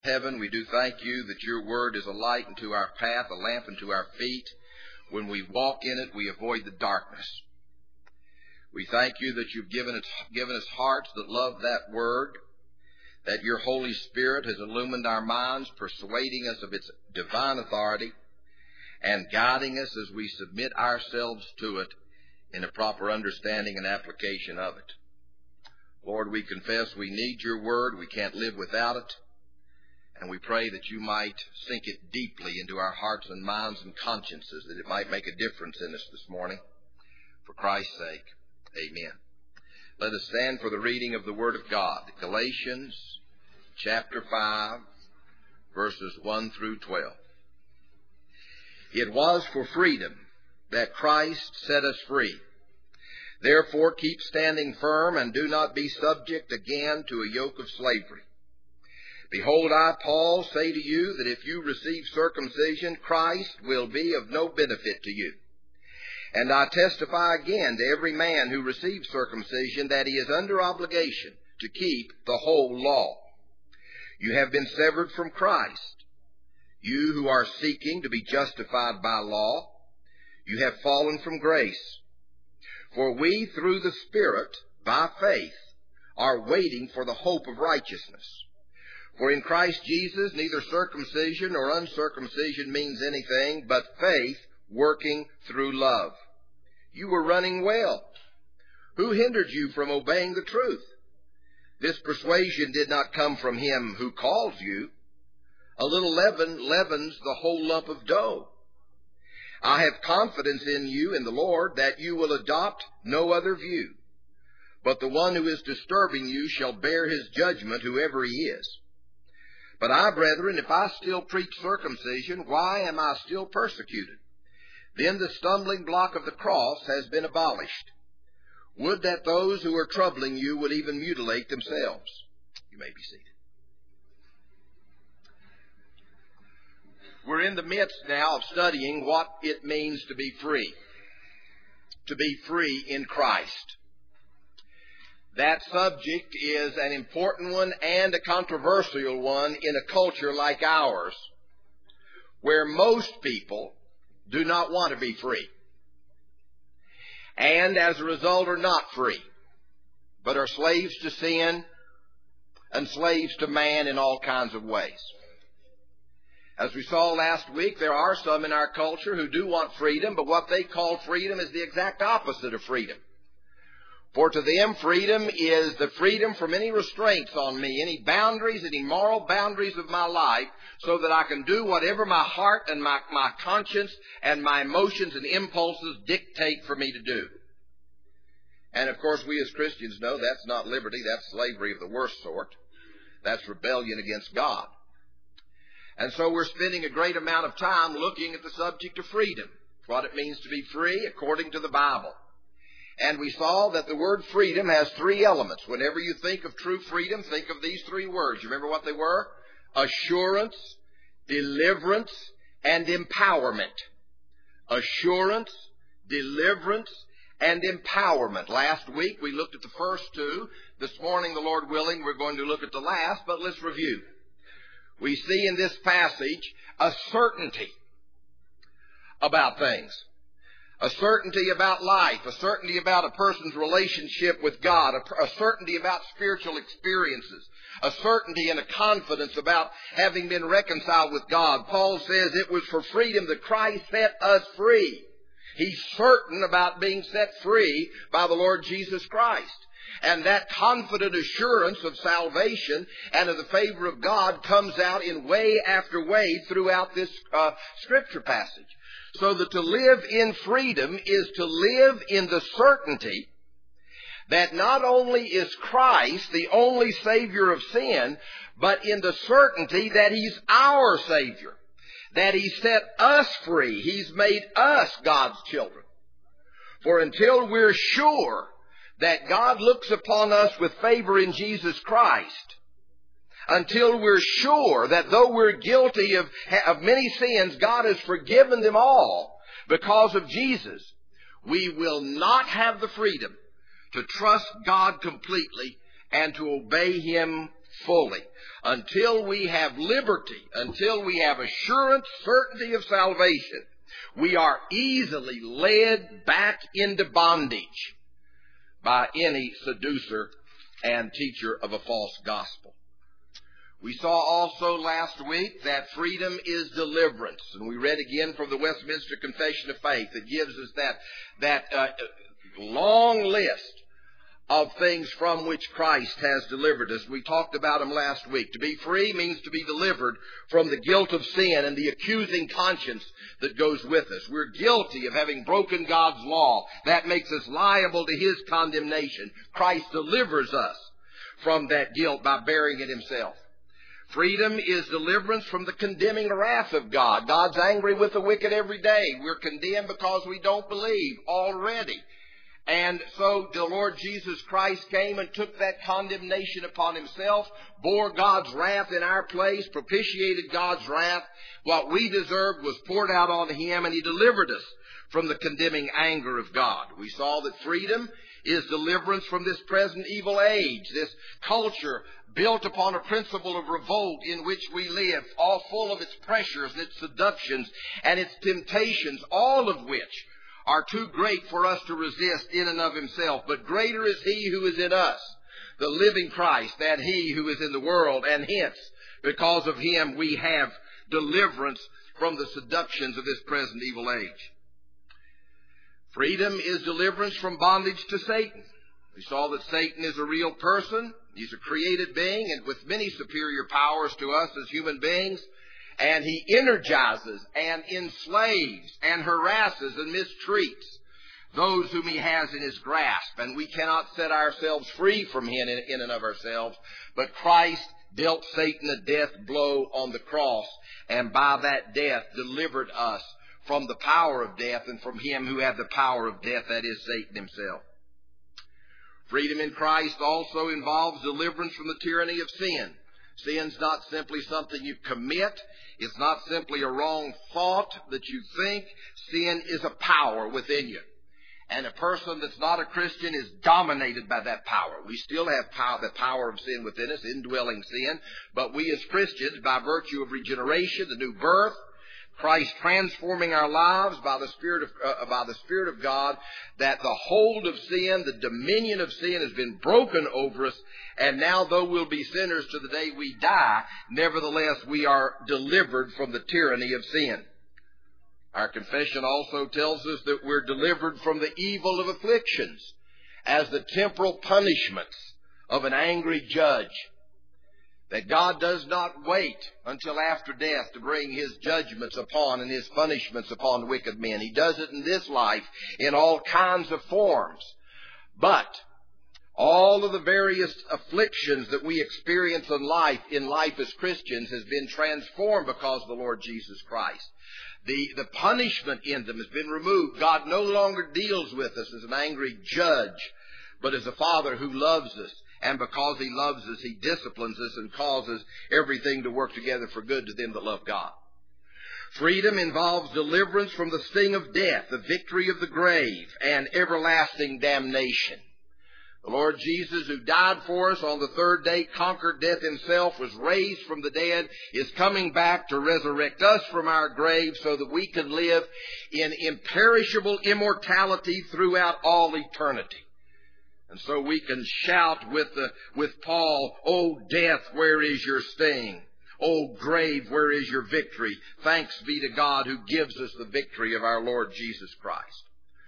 Heaven, we do thank you that your word is a light unto our path, a lamp unto our feet. When we walk in it, we avoid the darkness. We thank you that you've given us hearts that love that word, that your Holy Spirit has illumined our minds, persuading us of its divine authority, and guiding us as we submit ourselves to it in a proper understanding and application of it. Lord, we confess we need your word. We can't live without it. And we pray that you might sink it deeply into our hearts and minds and consciences, that it might make a difference in us this morning. For Christ's sake, amen. Let us stand for the reading of the Word of God. Galatians chapter 5, verses 1 through 12. It was for freedom that Christ set us free. Therefore keep standing firm and do not be subject again to a yoke of slavery. Behold, I, Paul, say to you that if you receive circumcision, Christ will be of no benefit to you. And I testify again to every man who receives circumcision that he is under obligation to keep the whole law. You have been severed from Christ, you who are seeking to be justified by law. You have fallen from grace. For we, through the Spirit, by faith, are waiting for the hope of righteousness. For in Christ Jesus neither circumcision nor uncircumcision means anything, but faith working through love. You were running well. Who hindered you from obeying the truth? This persuasion did not come from him who calls you. A little leaven leavens the whole lump of dough. I have confidence in you in the Lord that you will adopt no other view. But the one who is disturbing you shall bear his judgment, whoever he is. But I, brethren, if I still preach circumcision, why am I still persecuted? Then the stumbling block of the cross has been abolished. Would that those who are troubling you would even mutilate themselves. You may be seated. We're in the midst now of studying what it means to be free. To be free in Christ. That subject is an important one and a controversial one in a culture like ours, where most people do not want to be free. And as a result are not free, but are slaves to sin and slaves to man in all kinds of ways. As we saw last week, there are some in our culture who do want freedom, but what they call freedom is the exact opposite of freedom. For to them, freedom is the freedom from any restraints on me, any boundaries, any moral boundaries of my life, so that I can do whatever my heart and my conscience and my emotions and impulses dictate for me to do. And of course, we as Christians know that's not liberty, that's slavery of the worst sort. That's rebellion against God. And so we're spending a great amount of time looking at the subject of freedom, what it means to be free according to the Bible. And we saw that the word freedom has three elements. Whenever you think of true freedom, think of these three words. You remember what they were? Assurance, deliverance, and empowerment. Assurance, deliverance, and empowerment. Last week we looked at the first two. This morning, the Lord willing, we're going to look at the last, but let's review. We see in this passage a certainty about things. A certainty about life, a certainty about a person's relationship with God, a certainty about spiritual experiences, a certainty and a confidence about having been reconciled with God. Paul says it was for freedom that Christ set us free. He's certain about being set free by the Lord Jesus Christ. And that confident assurance of salvation and of the favor of God comes out in way after way throughout this scripture passage. So that to live in freedom is to live in the certainty that not only is Christ the only Savior of sin, but in the certainty that He's our Savior, that He set us free. He's made us God's children. For until we're sure that God looks upon us with favor in Jesus Christ, until we're sure that though we're guilty of many sins, God has forgiven them all because of Jesus, we will not have the freedom to trust God completely and to obey Him fully. Until we have liberty, until we have assurance, certainty of salvation, we are easily led back into bondage by any seducer and teacher of a false gospel. We saw also last week that freedom is deliverance. And we read again from the Westminster Confession of Faith. It gives us that long list of things from which Christ has delivered us. We talked about them last week. To be free means to be delivered from the guilt of sin and the accusing conscience that goes with us. We're guilty of having broken God's law. That makes us liable to His condemnation. Christ delivers us from that guilt by bearing it Himself. Freedom is deliverance from the condemning wrath of God. God's angry with the wicked every day. We're condemned because we don't believe already. And so the Lord Jesus Christ came and took that condemnation upon Himself, bore God's wrath in our place, propitiated God's wrath. What we deserved was poured out on Him, and He delivered us from the condemning anger of God. We saw that freedom is deliverance from this present evil age, this culture built upon a principle of revolt in which we live, all full of its pressures and its seductions and its temptations, all of which are too great for us to resist in and of Himself. But greater is He who is in us, the living Christ, than he who is in the world. And hence, because of Him, we have deliverance from the seductions of this present evil age. Freedom is deliverance from bondage to Satan. We saw that Satan is a real person. He's a created being and with many superior powers to us as human beings. And he energizes and enslaves and harasses and mistreats those whom he has in his grasp. And we cannot set ourselves free from him in and of ourselves. But Christ dealt Satan a death blow on the cross, and by that death delivered us from the power of death and from him who had the power of death, that is Satan himself. Freedom in Christ also involves deliverance from the tyranny of sin. Sin's not simply something you commit. It's not simply a wrong thought that you think. Sin is a power within you. And a person that's not a Christian is dominated by that power. We still have the power of sin within us, indwelling sin. But we as Christians, by virtue of regeneration, the new birth, Christ transforming our lives by the Spirit of God, that the hold of sin, the dominion of sin has been broken over us. And now, though we'll be sinners to the day we die, nevertheless we are delivered from the tyranny of sin. Our confession also tells us that we're delivered from the evil of afflictions as the temporal punishments of an angry judge. That God does not wait until after death to bring His judgments upon and His punishments upon wicked men. He does it in this life in all kinds of forms. But all of the various afflictions that we experience in life as Christians has been transformed because of the Lord Jesus Christ. The punishment in them has been removed. God no longer deals with us as an angry judge, but as a Father who loves us. And because He loves us, He disciplines us and causes everything to work together for good to them that love God. Freedom involves deliverance from the sting of death, the victory of the grave, and everlasting damnation. The Lord Jesus, who died for us on the third day, conquered death Himself, was raised from the dead, is coming back to resurrect us from our grave so that we can live in imperishable immortality throughout all eternity. And so we can shout with Paul, "O death, where is your sting? O grave, where is your victory? Thanks be to God who gives us the victory of our Lord Jesus Christ."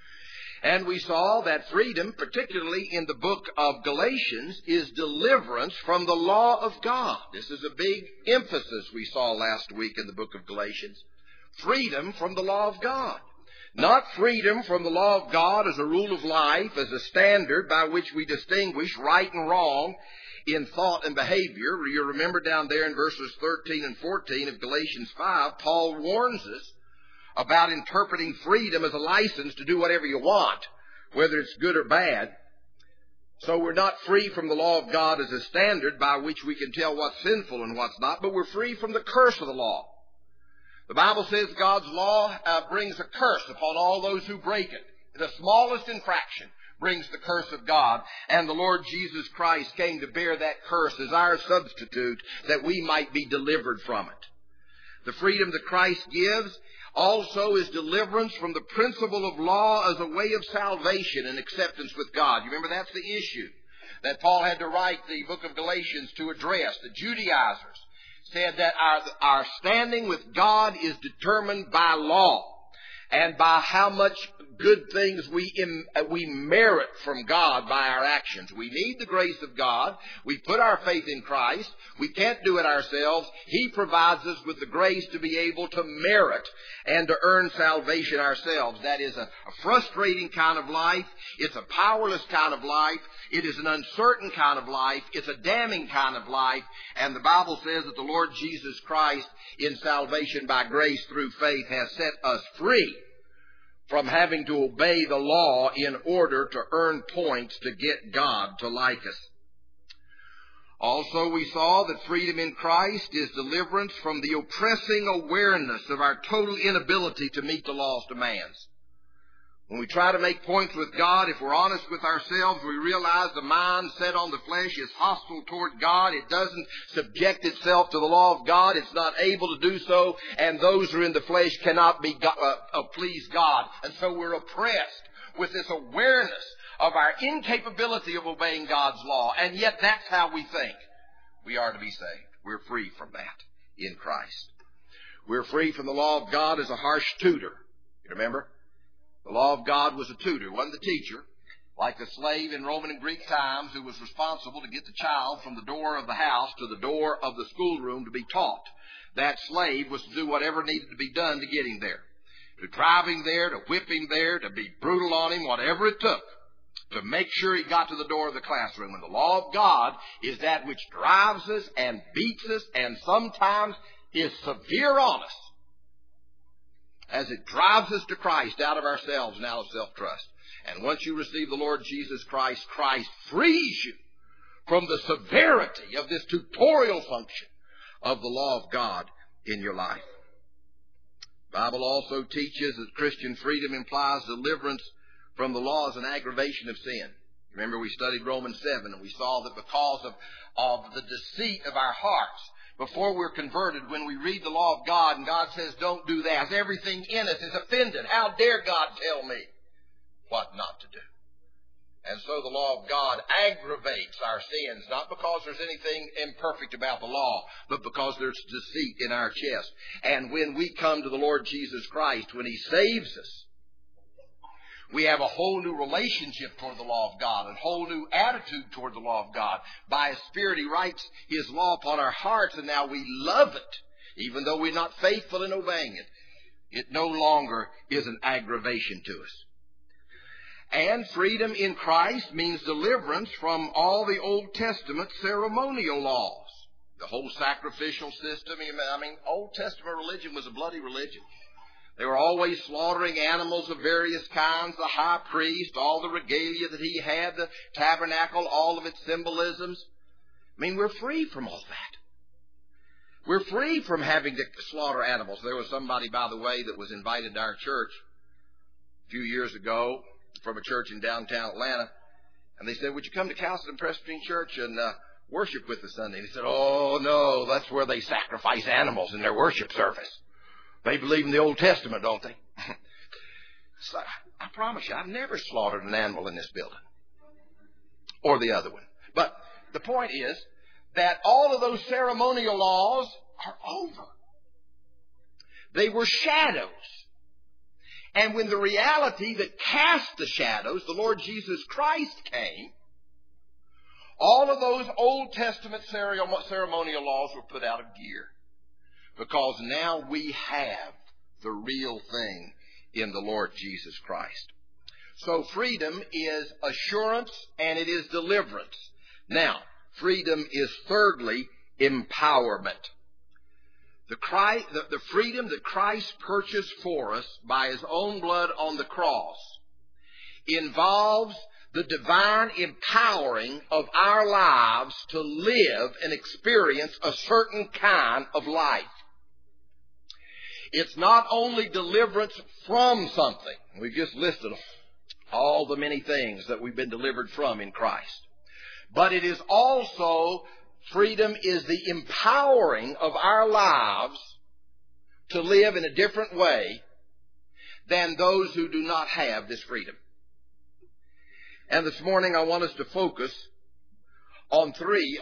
And we saw that freedom, particularly in the book of Galatians, is deliverance from the law of God. This is a big emphasis we saw last week in the book of Galatians. Freedom from the law of God. Not freedom from the law of God as a rule of life, as a standard by which we distinguish right and wrong in thought and behavior. You remember down there in verses 13 and 14 of Galatians 5, Paul warns us about interpreting freedom as a license to do whatever you want, whether it's good or bad. So we're not free from the law of God as a standard by which we can tell what's sinful and what's not, but we're free from the curse of the law. The Bible says God's law brings a curse upon all those who break it. The smallest infraction brings the curse of God. And the Lord Jesus Christ came to bear that curse as our substitute that we might be delivered from it. The freedom that Christ gives also is deliverance from the principle of law as a way of salvation and acceptance with God. You remember that's the issue that Paul had to write the book of Galatians to address. The Judaizers said that our standing with God is determined by law and by how much good things we merit from God by our actions. We need the grace of God. We put our faith in Christ. We can't do it ourselves. He provides us with the grace to be able to merit and to earn salvation ourselves. That is a frustrating kind of life. It's a powerless kind of life. It is an uncertain kind of life. It's a damning kind of life. And the Bible says that the Lord Jesus Christ, in salvation by grace through faith, has set us free from having to obey the law in order to earn points to get God to like us. Also, we saw that freedom in Christ is deliverance from the oppressing awareness of our total inability to meet the law's demands. When we try to make points with God, if we're honest with ourselves, we realize the mind set on the flesh is hostile toward God. It doesn't subject itself to the law of God. It's not able to do so. And those who are in the flesh cannot please God. And so we're oppressed with this awareness of our incapability of obeying God's law. And yet that's how we think we are to be saved. We're free from that in Christ. We're free from the law of God as a harsh tutor. You remember? The law of God was a tutor, wasn't the teacher, like the slave in Roman and Greek times who was responsible to get the child from the door of the house to the door of the schoolroom to be taught. That slave was to do whatever needed to be done to get him there, to drive him there, to whip him there, to be brutal on him, whatever it took, to make sure he got to the door of the classroom. And the law of God is that which drives us and beats us and sometimes is severe on us, as it drives us to Christ out of ourselves and out of self-trust. And once you receive the Lord Jesus Christ, Christ frees you from the severity of this tutorial function of the law of God in your life. The Bible also teaches that Christian freedom implies deliverance from the law as an aggravation of sin. Remember, we studied Romans 7, and we saw that because of the deceit of our hearts, before we're converted, when we read the law of God and God says, don't do that, everything in us is offended. How dare God tell me what not to do? And so the law of God aggravates our sins, not because there's anything imperfect about the law, but because there's deceit in our chest. And when we come to the Lord Jesus Christ, when He saves us, we have a whole new relationship toward the law of God, a whole new attitude toward the law of God. By His Spirit, He writes His law upon our hearts, and now we love it, even though we're not faithful in obeying it. It no longer is an aggravation to us. And freedom in Christ means deliverance from all the Old Testament ceremonial laws. The whole sacrificial system. I mean, Old Testament religion was a bloody religion. They were always slaughtering animals of various kinds, the high priest, all the regalia that he had, the tabernacle, all of its symbolisms. I mean, we're free from all that. We're free from having to slaughter animals. There was somebody, by the way, that was invited to our church a few years ago from a church in downtown Atlanta. And they said, would you come to Castleton Presbyterian Church and worship with us Sunday? And he said, oh, no, that's where they sacrifice animals in their worship service. They believe in the Old Testament, don't they? So I promise you, I've never slaughtered an animal in this building. Or the other one. But the point is that all of those ceremonial laws are over. They were shadows. And when the reality that cast the shadows, the Lord Jesus Christ, came, all of those Old Testament ceremonial laws were put out of gear. Because now we have the real thing in the Lord Jesus Christ. So freedom is assurance and it is deliverance. Now, freedom is thirdly empowerment. The freedom that Christ purchased for us by His own blood on the cross involves the divine empowering of our lives to live and experience a certain kind of life. It's not only deliverance from something. We've just listed all the many things that we've been delivered from in Christ. But it is also, freedom is the empowering of our lives to live in a different way than those who do not have this freedom. And this morning I want us to focus on three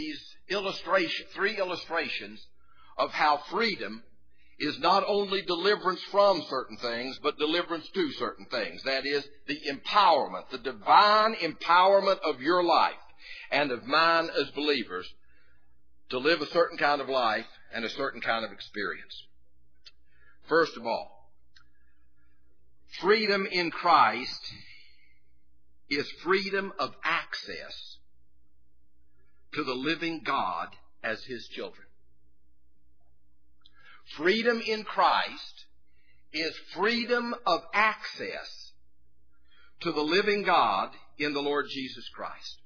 illustrations of how freedom is not only deliverance from certain things, but deliverance to certain things. That is, the empowerment, the divine empowerment of your life and of mine as believers to live a certain kind of life and a certain kind of experience. First of all, freedom in Christ is freedom of access to the living God as His children. Freedom in Christ is freedom of access to the living God in the Lord Jesus Christ.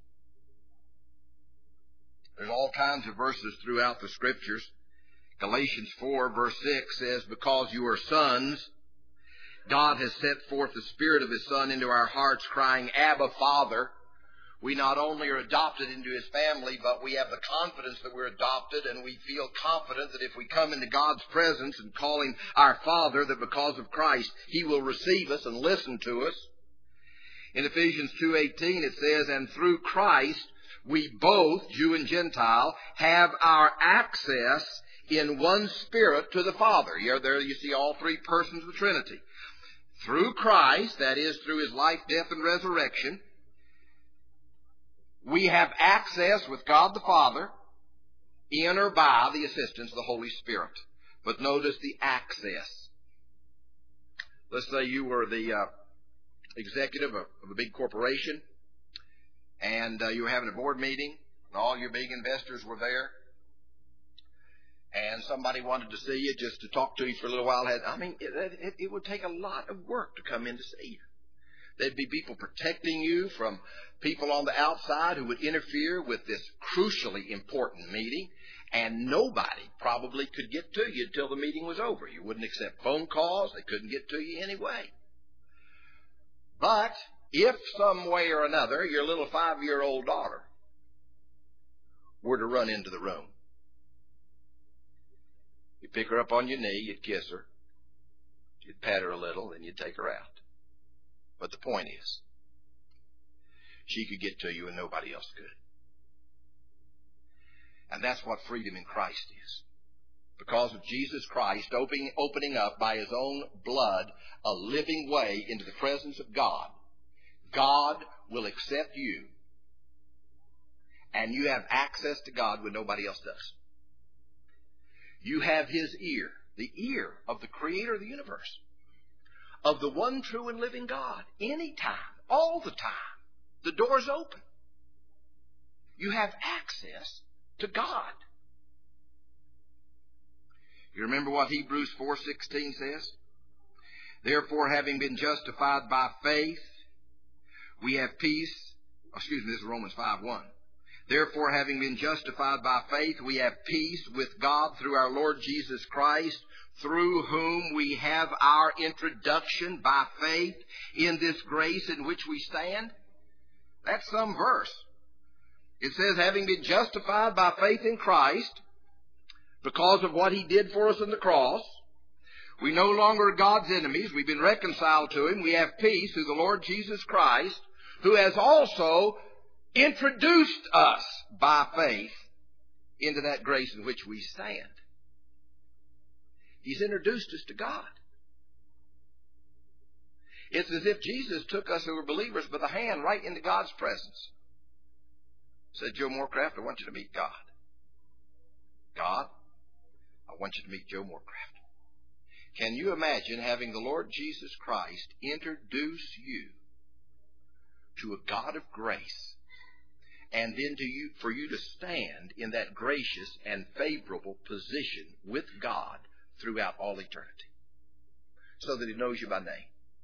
There's all kinds of verses throughout the Scriptures. Galatians 4 verse 6 says, "Because you are sons, God has set forth the Spirit of His Son into our hearts, crying, Abba, Father." We not only are adopted into His family, but we have the confidence that we're adopted, and we feel confident that if we come into God's presence and call Him our Father, that because of Christ, He will receive us and listen to us. In Ephesians 2:18 it says, "And through Christ we both, Jew and Gentile, have our access in one Spirit to the Father." There you see all three persons of the Trinity. Through Christ, that is, through His life, death, and resurrection, we have access with God the Father in or by the assistance of the Holy Spirit. But notice the access. Let's say you were the executive of a big corporation, and you were having a board meeting, and all your big investors were there, and somebody wanted to see you just to talk to you for a little while. It would take a lot of work to come in to see you. There'd be people protecting you from people on the outside who would interfere with this crucially important meeting, and nobody probably could get to you until the meeting was over. You wouldn't accept phone calls. They couldn't get to you anyway. But if some way or another your little 5-year-old daughter were to run into the room, you'd pick her up on your knee, you'd kiss her, you'd pat her a little, and you'd take her out. But the point is, she could get to you and nobody else could. And that's what freedom in Christ is. Because of Jesus Christ opening up by His own blood a living way into the presence of God, God will accept you, and you have access to God when nobody else does. You have His ear, the ear of the Creator of the universe, of the one true and living God, anytime, all the time. The door's open. You have access to God. You remember what Hebrews 4:16 says? "Therefore, having been justified by faith, we have peace." This is Romans 5:1. "Therefore, having been justified by faith, we have peace with God through our Lord Jesus Christ, through whom we have our introduction by faith in this grace in which we stand." That's some verse. It says, having been justified by faith in Christ, because of what He did for us on the cross, we no longer are God's enemies. We've been reconciled to Him. We have peace through the Lord Jesus Christ, who has also introduced us by faith into that grace in which we stand. He's introduced us to God. It's as if Jesus took us who were believers by the hand right into God's presence. Said, "Joe Morecraft, I want you to meet God. God, I want you to meet Joe Morecraft." Can you imagine having the Lord Jesus Christ introduce you to a God of grace, and then for you to stand in that gracious and favorable position with God throughout all eternity, so that He knows you by name?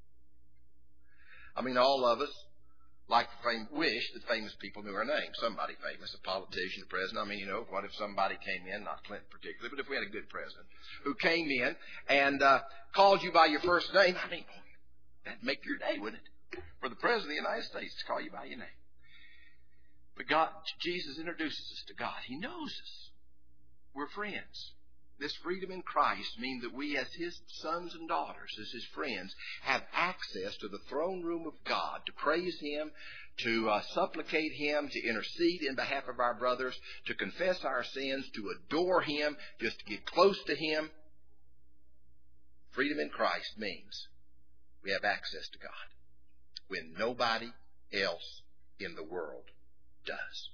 All of us wish that famous people knew our names. Somebody famous, a politician, a president. What if somebody came in, not Clinton particularly, but if we had a good president who came in and called you by your first name? That'd make your day, wouldn't it? for the President of the United States to call you by your name. But Jesus introduces us to God. He knows us. We're friends. This freedom in Christ means that we as His sons and daughters, as His friends, have access to the throne room of God to praise Him, to supplicate Him, to intercede in behalf of our brothers, to confess our sins, to adore Him, just to get close to Him. Freedom in Christ means we have access to God when nobody else in the world does.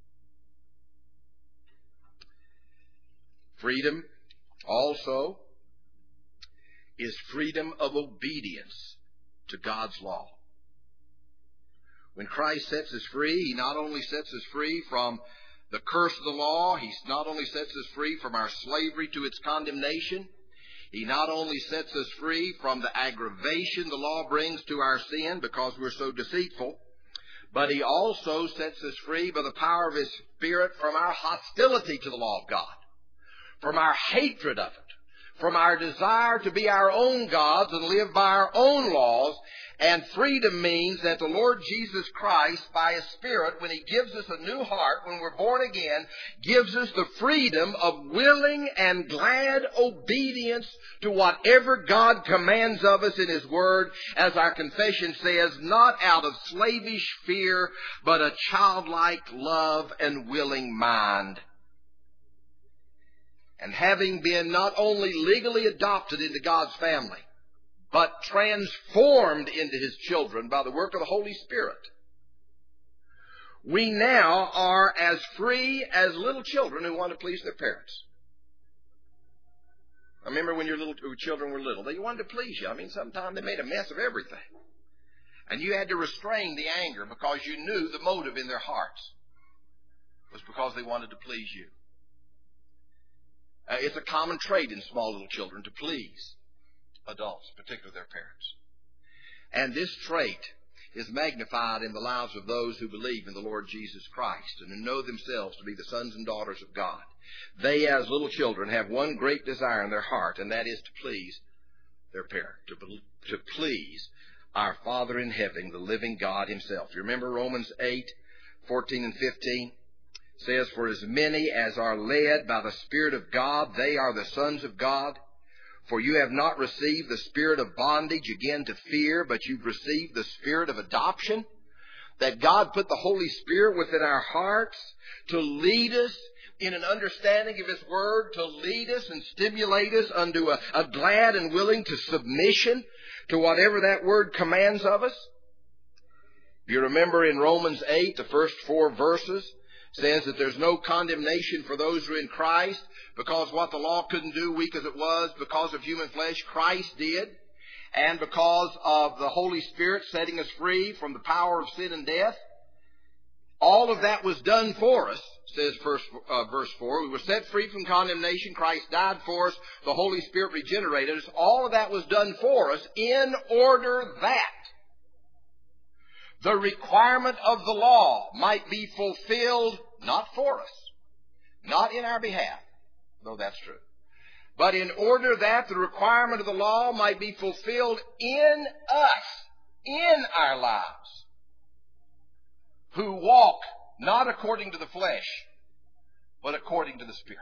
Freedom also is freedom of obedience to God's law. When Christ sets us free, He not only sets us free from the curse of the law, He not only sets us free from our slavery to its condemnation, He not only sets us free from the aggravation the law brings to our sin because we're so deceitful, but He also sets us free by the power of His Spirit from our hostility to the law of God, from our hatred of it, from our desire to be our own gods and live by our own laws. And freedom means that the Lord Jesus Christ, by His Spirit, when He gives us a new heart, when we're born again, gives us the freedom of willing and glad obedience to whatever God commands of us in His Word, as our confession says, not out of slavish fear, but a childlike love and willing mind. And having been not only legally adopted into God's family, but transformed into His children by the work of the Holy Spirit, we now are as free as little children who want to please their parents. I remember when your children were little, they wanted to please you. I mean, sometimes they made a mess of everything. And you had to restrain the anger because you knew the motive in their hearts was because they wanted to please you. It's a common trait in small little children to please adults, particularly their parents. And this trait is magnified in the lives of those who believe in the Lord Jesus Christ and who know themselves to be the sons and daughters of God. They, as little children, have one great desire in their heart, and that is to please their parent, to please our Father in heaven, the living God Himself. You remember Romans 8:14 and 15? Says, "For as many as are led by the Spirit of God, they are the sons of God. For you have not received the spirit of bondage again to fear, but you've received the spirit of adoption." That God put the Holy Spirit within our hearts to lead us in an understanding of His Word, to lead us and stimulate us unto a glad and willing to submission to whatever that Word commands of us. You remember in Romans 8, the first 4 verses, says that there's no condemnation for those who are in Christ, because what the law couldn't do, weak as it was, because of human flesh, Christ did. And because of the Holy Spirit setting us free from the power of sin and death. All of that was done for us, says verse 4. We were set free from condemnation. Christ died for us. The Holy Spirit regenerated us. All of that was done for us in order that the requirement of the law might be fulfilled, not for us, not in our behalf, though that's true, but in order that the requirement of the law might be fulfilled in us, in our lives, who walk not according to the flesh, but according to the Spirit.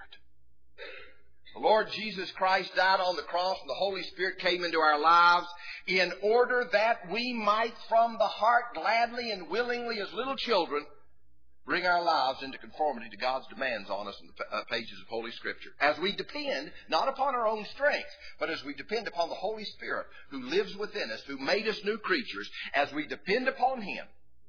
The Lord Jesus Christ died on the cross and the Holy Spirit came into our lives in order that we might from the heart gladly and willingly as little children bring our lives into conformity to God's demands on us in the pages of Holy Scripture. As we depend not upon our own strength, but as we depend upon the Holy Spirit who lives within us, who made us new creatures, as we depend upon Him,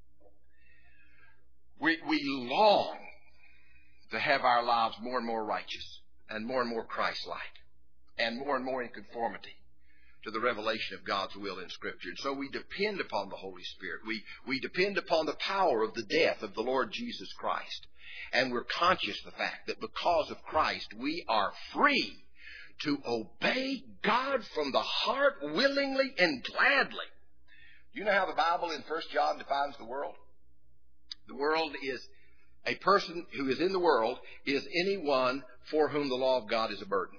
we long to have our lives more and more righteous and more Christ-like and more in conformity to the revelation of God's will in Scripture. And so we depend upon the Holy Spirit. We depend upon the power of the death of the Lord Jesus Christ. And we're conscious of the fact that because of Christ, we are free to obey God from the heart willingly and gladly. Do you know how the Bible in 1 John defines the world? The world is a person who is in the world is anyone for whom the law of God is a burden.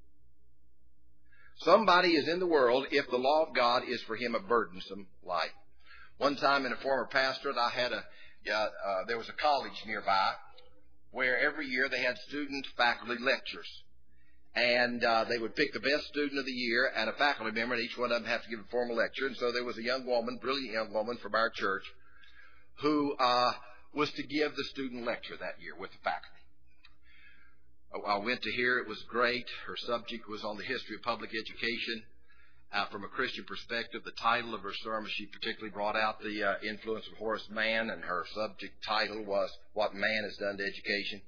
Somebody is in the world if the law of God is for him a burdensome life. One time in a former pastorate, there was a college nearby where every year they had student faculty lectures. And they would pick the best student of the year and a faculty member, and each one of them had to give a formal lecture. And so there was a young woman, brilliant young woman from our church, who was to give the student lecture that year with the faculty. I went to hear. It was great. Her subject was on the history of public education. From a Christian perspective, the title of her sermon, she particularly brought out the influence of Horace Mann, and her subject title was What Man Has Done to Education.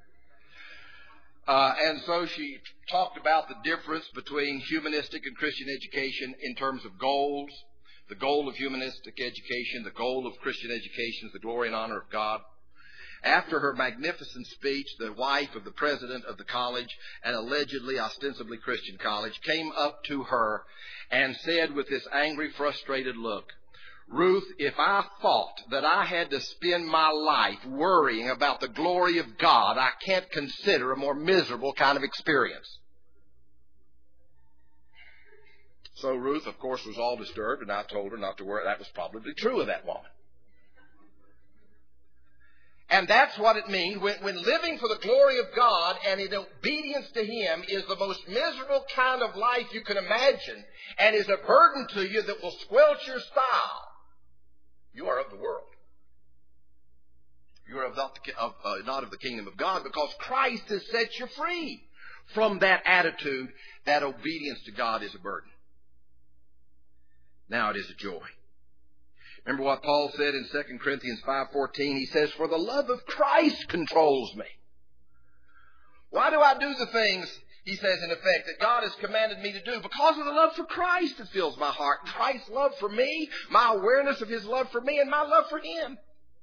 And so she talked about the difference between humanistic and Christian education in terms of goals. The goal of humanistic education, the goal of Christian education is the glory and honor of God. After her magnificent speech, the wife of the president of the college, an allegedly, ostensibly Christian college, came up to her and said with this angry, frustrated look, "Ruth, if I thought that I had to spend my life worrying about the glory of God, I can't consider a more miserable kind of experience." So Ruth, of course, was all disturbed, and I told her not to worry. That was probably true of that woman. And that's what it means when living for the glory of God and in obedience to Him is the most miserable kind of life you can imagine and is a burden to you that will squelch your style. You are of the world. You are not of the kingdom of God, because Christ has set you free from that attitude that obedience to God is a burden. Now it is a joy. Remember what Paul said in 2 Corinthians 5:14? He says, "For the love of Christ controls me." Why do I do the things, he says in effect, that God has commanded me to do? Because of the love for Christ that fills my heart. Christ's love for me, my awareness of His love for me, and my love for Him.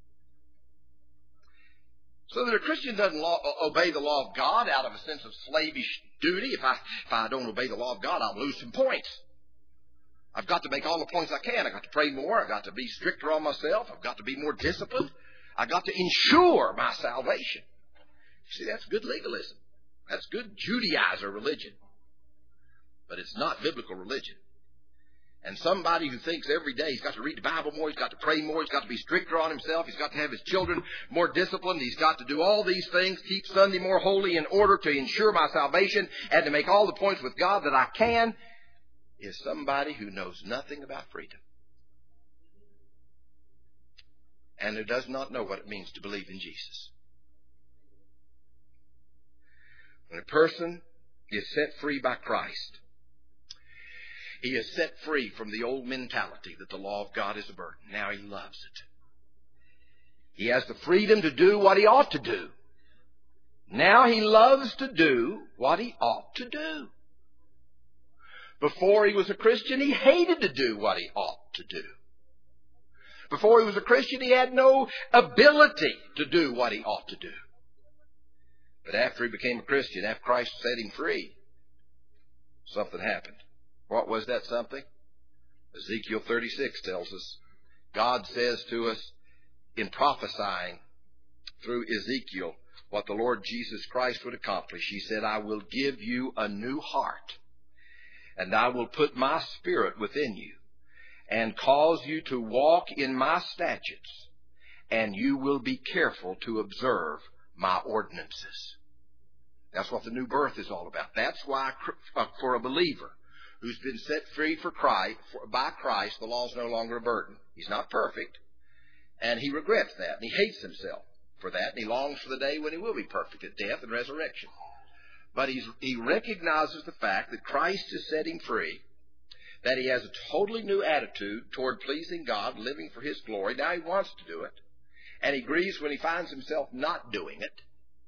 So that a Christian doesn't obey the law of God out of a sense of slavish duty. If I don't obey the law of God, I'll lose some points. I've got to make all the points I can. I've got to pray more. I've got to be stricter on myself. I've got to be more disciplined. I've got to ensure my salvation. You see, that's good legalism. That's good Judaizer religion. But it's not biblical religion. And somebody who thinks every day he's got to read the Bible more, he's got to pray more, he's got to be stricter on himself, he's got to have his children more disciplined, he's got to do all these things, keep Sunday more holy in order to ensure my salvation and to make all the points with God that I can, is somebody who knows nothing about freedom. And who does not know what it means to believe in Jesus. When a person is set free by Christ, he is set free from the old mentality that the law of God is a burden. Now he loves it. He has the freedom to do what he ought to do. Now he loves to do what he ought to do. Before he was a Christian, he hated to do what he ought to do. Before he was a Christian, he had no ability to do what he ought to do. But after he became a Christian, after Christ set him free, something happened. What was that something? Ezekiel 36 tells us. God says to us in prophesying through Ezekiel what the Lord Jesus Christ would accomplish. He said, "I will give you a new heart, and I will put my spirit within you, and cause you to walk in my statutes, and you will be careful to observe my ordinances." That's what the new birth is all about. That's why for a believer who's been set free by Christ, the law is no longer a burden. He's not perfect, and he regrets that, and he hates himself for that, and he longs for the day when he will be perfect at death and resurrection. But he recognizes the fact that Christ has set him free, that he has a totally new attitude toward pleasing God, living for His glory. Now he wants to do it, and he grieves when he finds himself not doing it.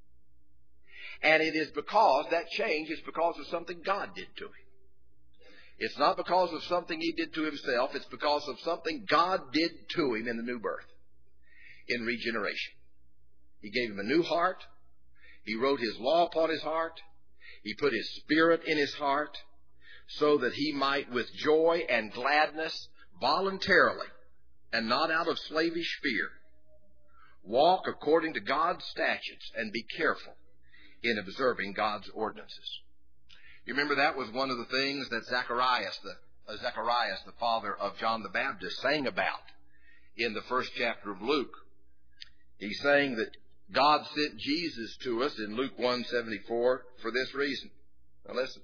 And it is because that change is because of something God did to him. It's not because of something he did to himself. It's because of something God did to him in the new birth, in regeneration. He gave him a new heart. He wrote His law upon his heart. He put His Spirit in his heart so that he might with joy and gladness, voluntarily and not out of slavish fear, walk according to God's statutes and be careful in observing God's ordinances. You remember that was one of the things that Zacharias, the father of John the Baptist, sang about in the first chapter of Luke. He's saying that God sent Jesus to us in Luke 1:74 for this reason. Now listen.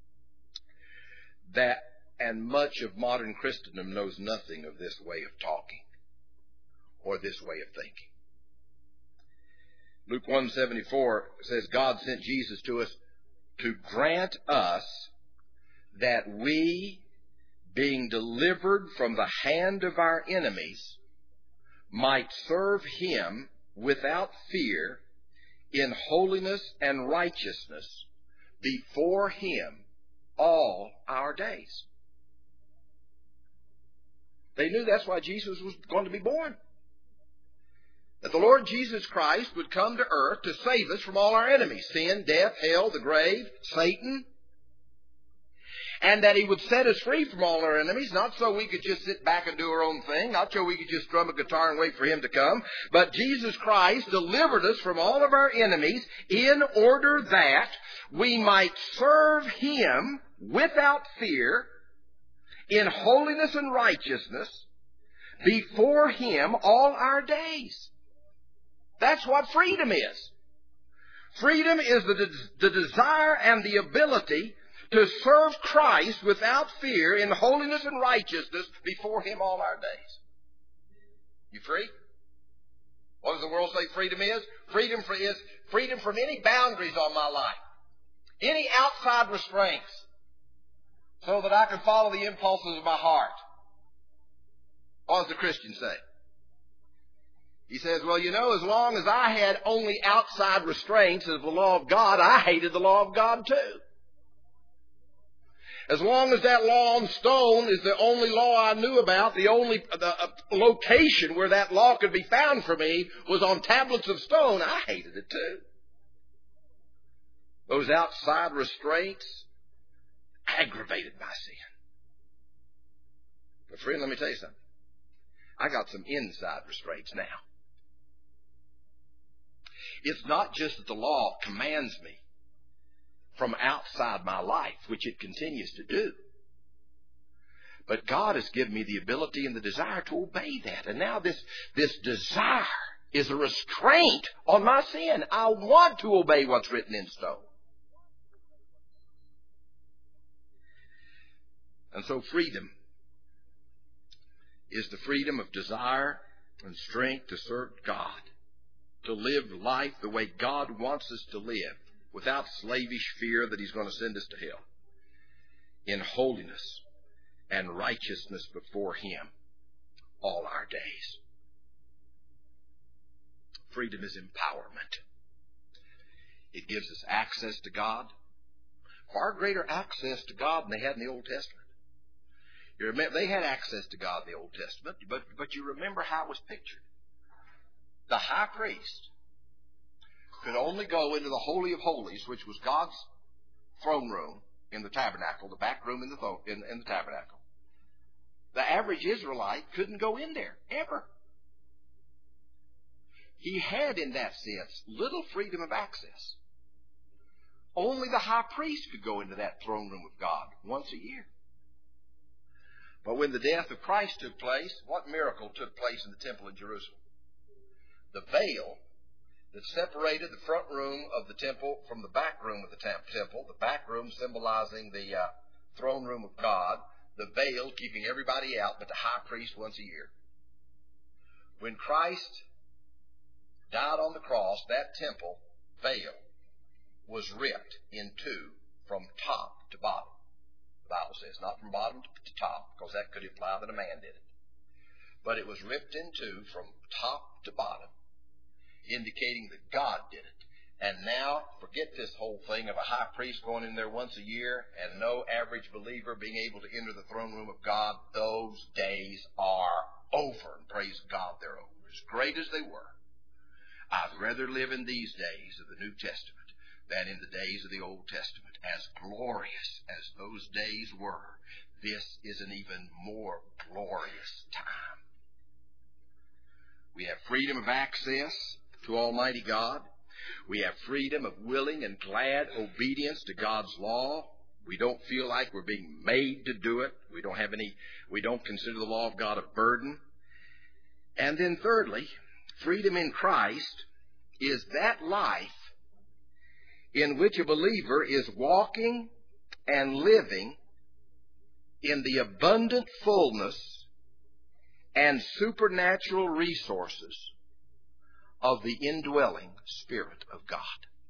That and much of modern Christendom knows nothing of this way of talking or this way of thinking. Luke 1:74 says God sent Jesus to us to grant us that we, being delivered from the hand of our enemies, might serve Him without fear in holiness and righteousness before Him all our days. They knew that's why Jesus was going to be born. That the Lord Jesus Christ would come to earth to save us from all our enemies, sin, death, hell, the grave, Satan. And that He would set us free from all our enemies, not so we could just sit back and do our own thing, not so we could just strum a guitar and wait for Him to come, but Jesus Christ delivered us from all of our enemies in order that we might serve Him without fear in holiness and righteousness before Him all our days. That's what freedom is. Freedom is the desire and the ability to serve Christ without fear in holiness and righteousness before Him all our days. You free? What does the world say freedom is? Freedom is freedom from any boundaries on my life. Any outside restraints. So that I can follow the impulses of my heart. What does the Christian say? He says, well, as long as I had only outside restraints of the law of God, I hated the law of God too. As long as that law on stone is the only law I knew about, the only location where that law could be found for me was on tablets of stone, I hated it too. Those outside restraints aggravated my sin. But friend, let me tell you something. I got some inside restraints now. It's not just that the law commands me from outside my life, which it continues to do. But God has given me the ability and the desire to obey that. And now this desire is a restraint on my sin. I want to obey what's written in stone. And so freedom is the freedom of desire and strength to serve God, to live life the way God wants us to live, without slavish fear that He's going to send us to hell, in holiness and righteousness before Him all our days. Freedom is empowerment. It gives us access to God, far greater access to God than they had in the Old Testament. You remember, they had access to God in the Old Testament, but you remember how it was pictured. The high priest could only go into the Holy of Holies, which was God's throne room in the tabernacle, the back room in the tabernacle. The average Israelite couldn't go in there, ever. He had, in that sense, little freedom of access. Only the high priest could go into that throne room of God once a year. But when the death of Christ took place, what miracle took place in the temple in Jerusalem? The veil that separated the front room of the temple from the back room of the temple, the back room symbolizing the throne room of God, the veil keeping everybody out but the high priest once a year. When Christ died on the cross, that temple veil was ripped in two from top to bottom. The Bible says, not from bottom to top, because that could imply that a man did it. But it was ripped in two from top to bottom, indicating that God did it. And now, forget this whole thing of a high priest going in there once a year and no average believer being able to enter the throne room of God. Those days are over. And praise God, they're over. As great as they were, I'd rather live in these days of the New Testament than in the days of the Old Testament. As glorious as those days were, this is an even more glorious time. We have freedom of access to Almighty God. We have freedom of willing and glad obedience to God's law. We don't feel like we're being made to do it. We don't consider the law of God a burden. And then thirdly, freedom in Christ is that life in which a believer is walking and living in the abundant fullness and supernatural resources of the indwelling Spirit of God.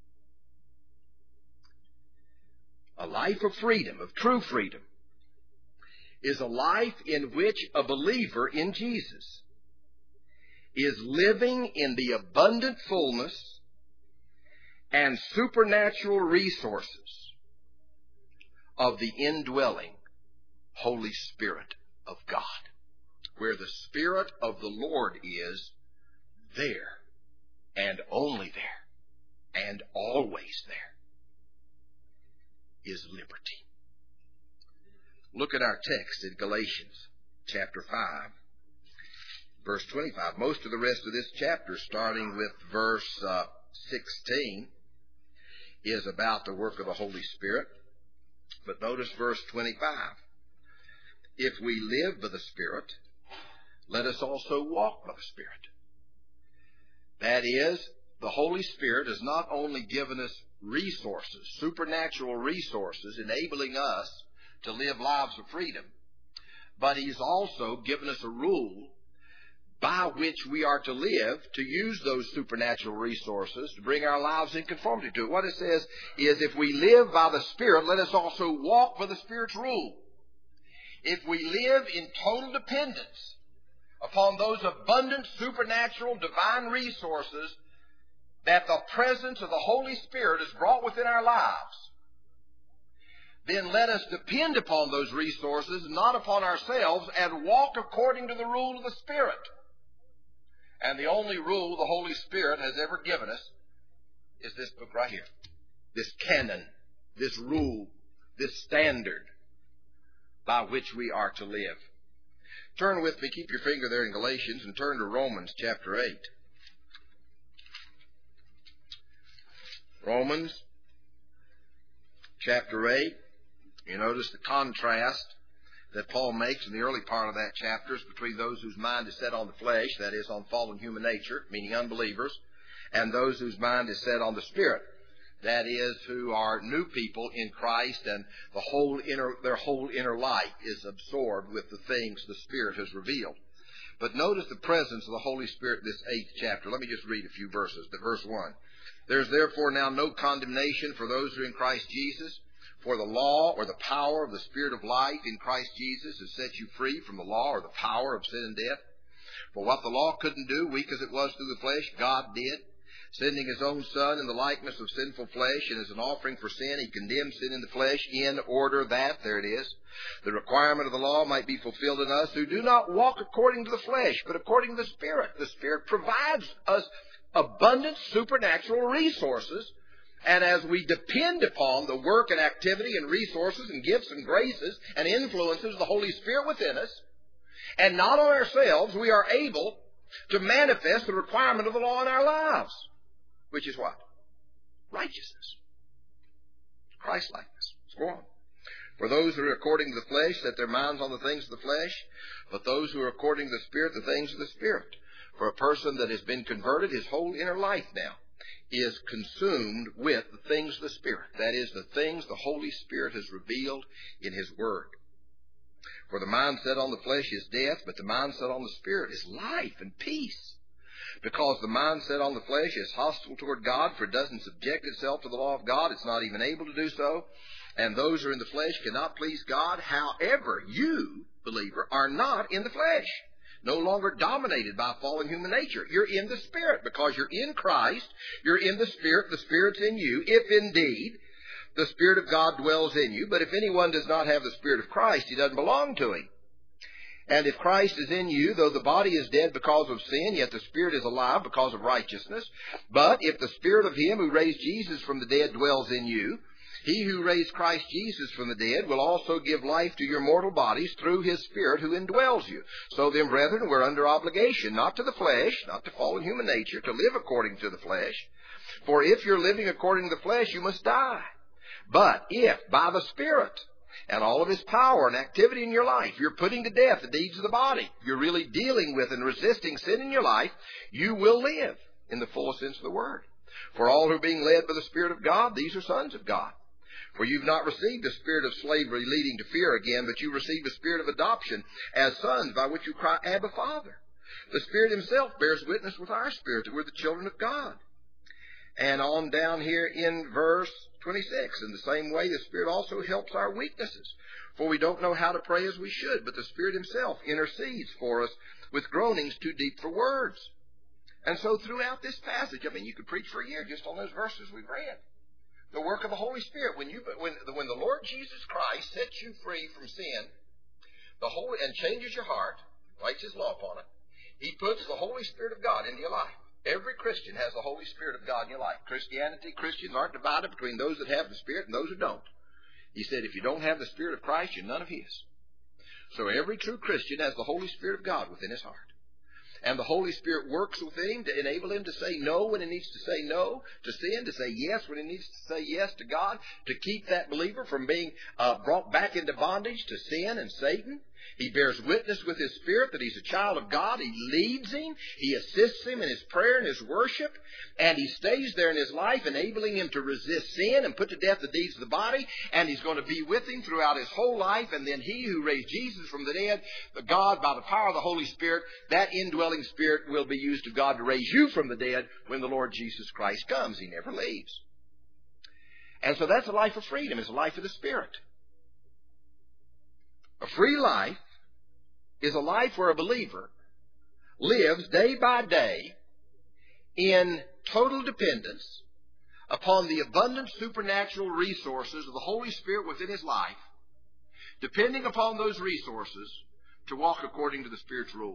A life of freedom, of true freedom, is a life in which a believer in Jesus is living in the abundant fullness and supernatural resources of the indwelling Holy Spirit of God. Where the Spirit of the Lord is, there and only there and always there is liberty. Look at our text in Galatians chapter 5, verse 25. Most of the rest of this chapter, starting with verse 16, is about the work of the Holy Spirit. But notice verse 25. If we live by the Spirit, let us also walk by the Spirit. That is, the Holy Spirit has not only given us resources, supernatural resources, enabling us to live lives of freedom, but He's also given us a rule by which we are to live, to use those supernatural resources to bring our lives in conformity to it. What it says is, if we live by the Spirit, let us also walk by the Spirit's rule. If we live in total dependence upon those abundant, supernatural, divine resources that the presence of the Holy Spirit has brought within our lives, then let us depend upon those resources, not upon ourselves, and walk according to the rule of the Spirit. And the only rule the Holy Spirit has ever given us is this book right here. This canon, this rule, this standard by which we are to live. Turn with me, keep your finger there in Galatians, and turn to Romans chapter 8. Romans chapter 8. You notice the contrast that Paul makes in the early part of that chapter is between those whose mind is set on the flesh, that is, on fallen human nature, meaning unbelievers, and those whose mind is set on the Spirit, that is, who are new people in Christ, and their whole inner life is absorbed with the things the Spirit has revealed. But notice the presence of the Holy Spirit in this 8th chapter. Let me just read a few verses. Verse 1. There's therefore now no condemnation for those who are in Christ Jesus. For the law, or the power of the Spirit of life in Christ Jesus, has set you free from the law, or the power of sin and death. For what the law couldn't do, weak as it was through the flesh, God did. Sending His own Son in the likeness of sinful flesh, and as an offering for sin, He condemned sin in the flesh, in order that, there it is, the requirement of the law might be fulfilled in us, who do not walk according to the flesh, but according to the Spirit. The Spirit provides us abundant supernatural resources. And as we depend upon the work and activity and resources and gifts and graces and influences of the Holy Spirit within us, and not on ourselves, we are able to manifest the requirement of the law in our lives. Which is what? Righteousness. Christ-likeness. Let's go on. For those who are according to the flesh set their minds on the things of the flesh, but those who are according to the Spirit, the things of the Spirit. For a person that has been converted, his whole inner life now is consumed with the things of the Spirit. That is, the things the Holy Spirit has revealed in His Word. For the mind set on the flesh is death, but the mind set on the Spirit is life and peace. Because the mind set on the flesh is hostile toward God, for it doesn't subject itself to the law of God. It's not even able to do so. And those who are in the flesh cannot please God. However, you, believer, are not in the flesh, no longer dominated by fallen human nature. You're in the Spirit because you're in Christ. You're in the Spirit. The Spirit's in you, if indeed the Spirit of God dwells in you. But if anyone does not have the Spirit of Christ, he doesn't belong to Him. And if Christ is in you, though the body is dead because of sin, yet the Spirit is alive because of righteousness. But if the Spirit of Him who raised Jesus from the dead dwells in you, He who raised Christ Jesus from the dead will also give life to your mortal bodies through His Spirit who indwells you. So then, brethren, we're under obligation, not to the flesh, not to fallen human nature, to live according to the flesh. For if you're living according to the flesh, you must die. But if by the Spirit and all of his power and activity in your life, you're putting to death the deeds of the body, you're really dealing with and resisting sin in your life, you will live in the fullest sense of the word. For all who are being led by the Spirit of God, these are sons of God. For you've not received the spirit of slavery leading to fear again, but you received the spirit of adoption as sons, by which you cry, Abba, Father. The Spirit himself bears witness with our spirit that we're the children of God. And on down here in verse 26, in the same way, the Spirit also helps our weaknesses. For we don't know how to pray as we should, but the Spirit himself intercedes for us with groanings too deep for words. And so throughout this passage, you could preach for a year just on those verses we've read. The work of the Holy Spirit. When the Lord Jesus Christ sets you free from sin, and changes your heart, writes his law upon it, he puts the Holy Spirit of God into your life. Every Christian has the Holy Spirit of God in your life. Christians aren't divided between those that have the Spirit and those who don't. He said, if you don't have the Spirit of Christ, you're none of his. So every true Christian has the Holy Spirit of God within his heart. And the Holy Spirit works within him to enable him to say no when he needs to say no to sin, to say yes when he needs to say yes to God, to keep that believer from being brought back into bondage to sin and Satan. He bears witness with his Spirit that he's a child of God. He leads him. He assists him in his prayer and his worship. And he stays there in his life, enabling him to resist sin and put to death the deeds of the body. And he's going to be with him throughout his whole life. And then he who raised Jesus from the dead, the God, by the power of the Holy Spirit, that indwelling Spirit will be used of God to raise you from the dead when the Lord Jesus Christ comes. He never leaves. And so that's a life of freedom. It's a life of the Spirit. A free life is a life where a believer lives day by day in total dependence upon the abundant supernatural resources of the Holy Spirit within his life, depending upon those resources to walk according to the Spirit's rule.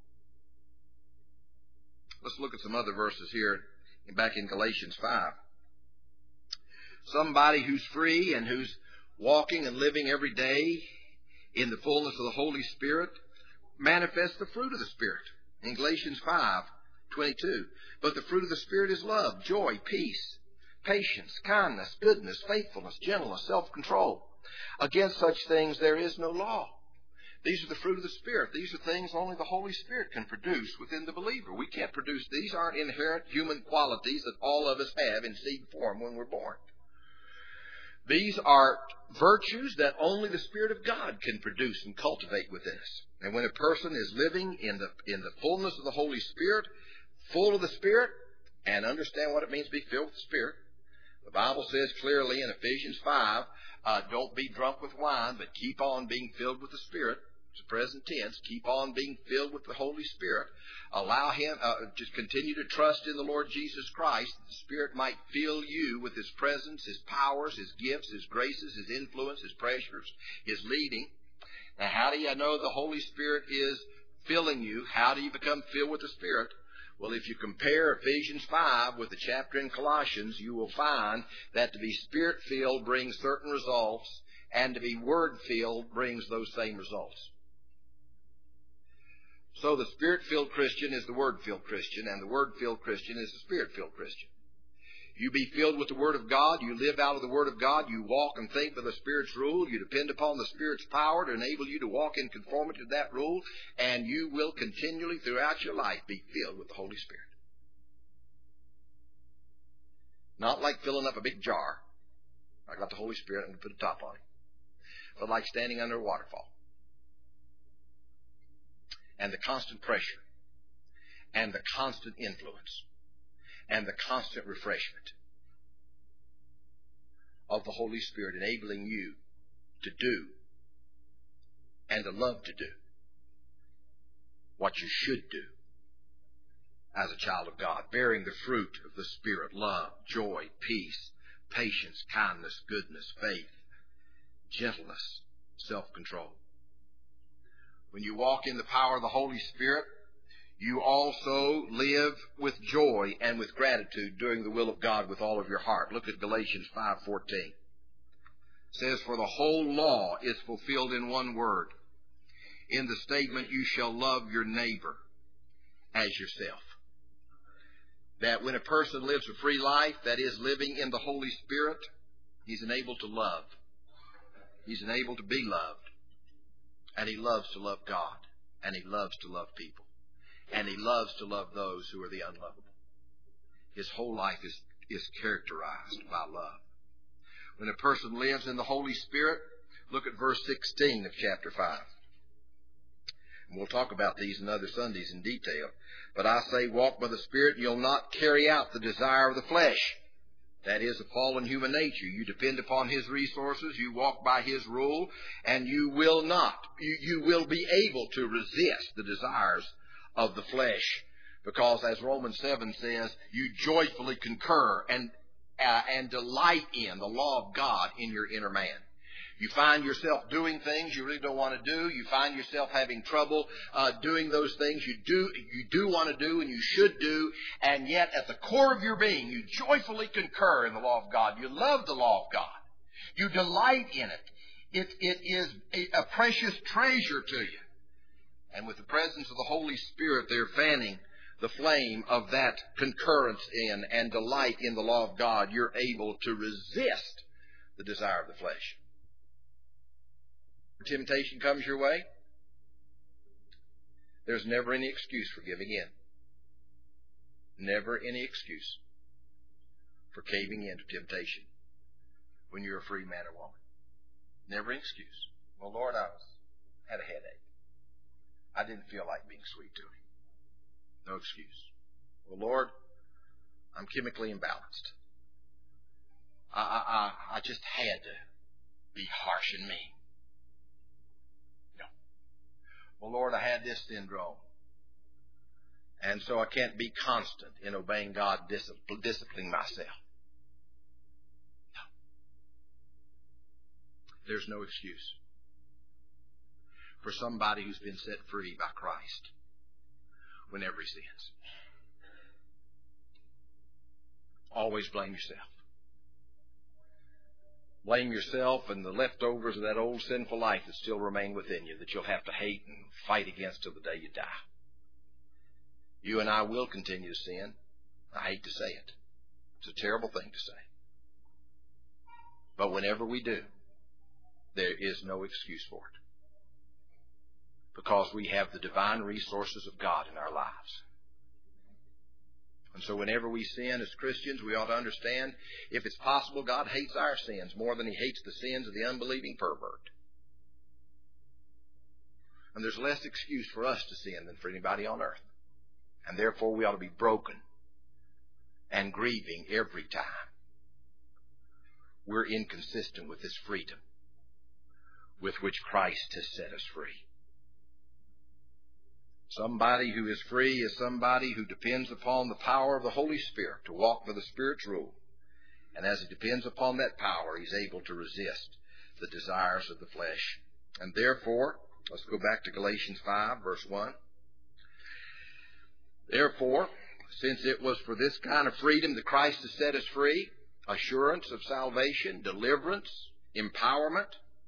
Let's look at some other verses here back in Galatians 5. Somebody who's free and who's walking and living every day in the fullness of the Holy Spirit manifests the fruit of the Spirit. In Galatians 5:22, but the fruit of the Spirit is love, joy, peace, patience, kindness, goodness, faithfulness, gentleness, self-control. Against such things there is no law. These are the fruit of the Spirit. These are things only the Holy Spirit can produce within the believer. We can't produce these. Aren't inherent human qualities that all of us have in seed form when we're born. These are virtues that only the Spirit of God can produce and cultivate within us. And when a person is living in the fullness of the Holy Spirit, full of the Spirit, and understand what it means to be filled with the Spirit, the Bible says clearly in Ephesians 5, don't be drunk with wine, but keep on being filled with the Spirit. It's a present tense. Keep on being filled with the Holy Spirit. Allow him, just continue to trust in the Lord Jesus Christ, that the Spirit might fill you with his presence, his powers, his gifts, his graces, his influence, his pressures, his leading. Now, how do you know the Holy Spirit is filling you? How do you become filled with the Spirit? Well, if you compare Ephesians 5 with the chapter in Colossians, you will find that to be Spirit-filled brings certain results, and to be Word-filled brings those same results. So the Spirit-filled Christian is the Word-filled Christian, and the Word-filled Christian is the Spirit-filled Christian. You be filled with the Word of God. You live out of the Word of God. You walk and think by the Spirit's rule. You depend upon the Spirit's power to enable you to walk in conformity to that rule, and you will continually throughout your life be filled with the Holy Spirit. Not like filling up a big jar. I got the Holy Spirit, I'm going to put a top on it. But like standing under a waterfall. And the constant pressure, and the constant influence, and the constant refreshment of the Holy Spirit enabling you to do and to love to do what you should do as a child of God, bearing the fruit of the Spirit, love, joy, peace, patience, kindness, goodness, faith, gentleness, self-control. When you walk in the power of the Holy Spirit, you also live with joy and with gratitude doing the will of God with all of your heart. Look at Galatians 5:14. It says, for the whole law is fulfilled in one word, in the statement, you shall love your neighbor as yourself. That when a person lives a free life, that is living in the Holy Spirit, he's enabled to love. He's enabled to be loved. And he loves to love God. And he loves to love people. And he loves to love those who are the unlovable. His whole life is characterized by love. When a person lives in the Holy Spirit, look at verse 16 of chapter 5. And we'll talk about these in other Sundays in detail. But I say, walk by the Spirit, and you'll not carry out the desire of the flesh. That is a fallen human nature. You depend upon His resources, you walk by His rule, and you will be able to resist the desires of the flesh. Because as Romans 7 says, you joyfully concur and delight in the law of God in your inner man. You find yourself doing things you really don't want to do. You find yourself having trouble doing those things you do want to do and you should do. And yet at the core of your being, you joyfully concur in the law of God. You love the law of God. You delight in it. It is a precious treasure to you. And with the presence of the Holy Spirit, they're fanning the flame of that concurrence in and delight in the law of God. You're able to resist the desire of the flesh. Temptation comes your way, there's never any excuse for giving in. Never any excuse for caving into temptation when you're a free man or woman. Never an excuse. Well, Lord, I had a headache. I didn't feel like being sweet to Him. No excuse. Well, Lord, I'm chemically imbalanced. I just had to be harsh and mean. Well, Lord, I had this syndrome. And so I can't be constant in obeying God, disciplining myself. No. There's no excuse for somebody who's been set free by Christ whenever he sins. Always blame yourself. Blame yourself and the leftovers of that old sinful life that still remain within you, that you'll have to hate and fight against till the day you die. You and I will continue to sin. I hate to say it. It's a terrible thing to say. But whenever we do, there is no excuse for it. Because we have the divine resources of God in our lives. And so whenever we sin as Christians, we ought to understand, if it's possible, God hates our sins more than He hates the sins of the unbelieving pervert. And there's less excuse for us to sin than for anybody on earth. And therefore we ought to be broken and grieving every time we're inconsistent with this freedom with which Christ has set us free. Somebody who is free is somebody who depends upon the power of the Holy Spirit to walk by the Spirit's rule. And as he depends upon that power, he's able to resist the desires of the flesh. And therefore, let's go back to Galatians 5, verse 1. Therefore, since it was for this kind of freedom that Christ has set us free, assurance of salvation, deliverance, empowerment,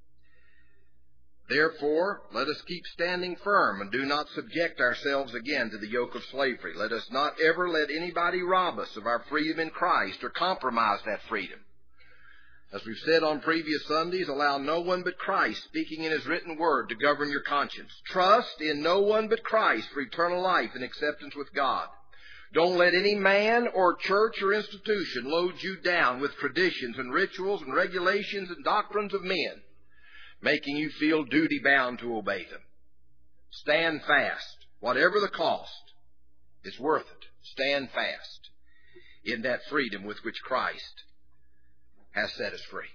therefore, let us keep standing firm and do not subject ourselves again to the yoke of slavery. Let us not ever let anybody rob us of our freedom in Christ or compromise that freedom. As we've said on previous Sundays, allow no one but Christ, speaking in His written word, to govern your conscience. Trust in no one but Christ for eternal life and acceptance with God. Don't let any man or church or institution load you down with traditions and rituals and regulations and doctrines of men, making you feel duty-bound to obey them. Stand fast. Whatever the cost, it's worth it. Stand fast in that freedom with which Christ has set us free.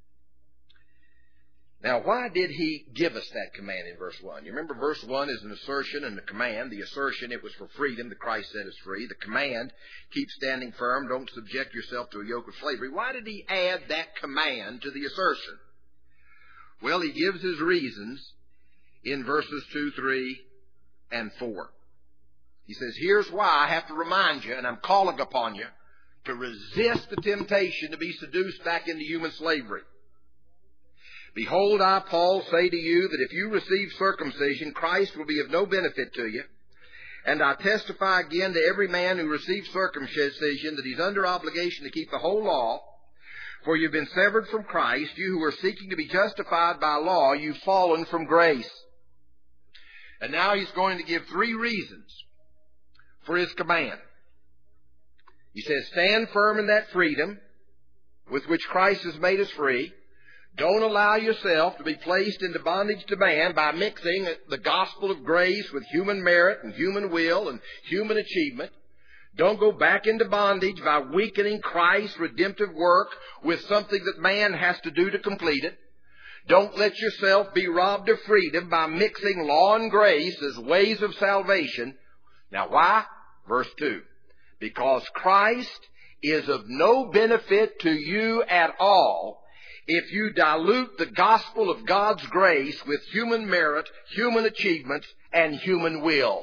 Now, why did He give us that command in verse 1? You remember verse 1 is an assertion and a command. The assertion, it was for freedom that Christ set us free. The command, keep standing firm, don't subject yourself to a yoke of slavery. Why did He add that command to the assertion? Well, He gives His reasons in verses 2, 3, and 4. He says, here's why I have to remind you, and I'm calling upon you, to resist the temptation to be seduced back into human slavery. Behold, I, Paul, say to you that if you receive circumcision, Christ will be of no benefit to you. And I testify again to every man who receives circumcision that he's under obligation to keep the whole law. For you've been severed from Christ, you who were seeking to be justified by law, you've fallen from grace. And now he's going to give 3 reasons for his command. He says, stand firm in that freedom with which Christ has made us free. Don't allow yourself to be placed into bondage to man by mixing the gospel of grace with human merit and human will and human achievement. Don't go back into bondage by weakening Christ's redemptive work with something that man has to do to complete it. Don't let yourself be robbed of freedom by mixing law and grace as ways of salvation. Now why? Verse 2. Because Christ is of no benefit to you at all if you dilute the gospel of God's grace with human merit, human achievements, and human will.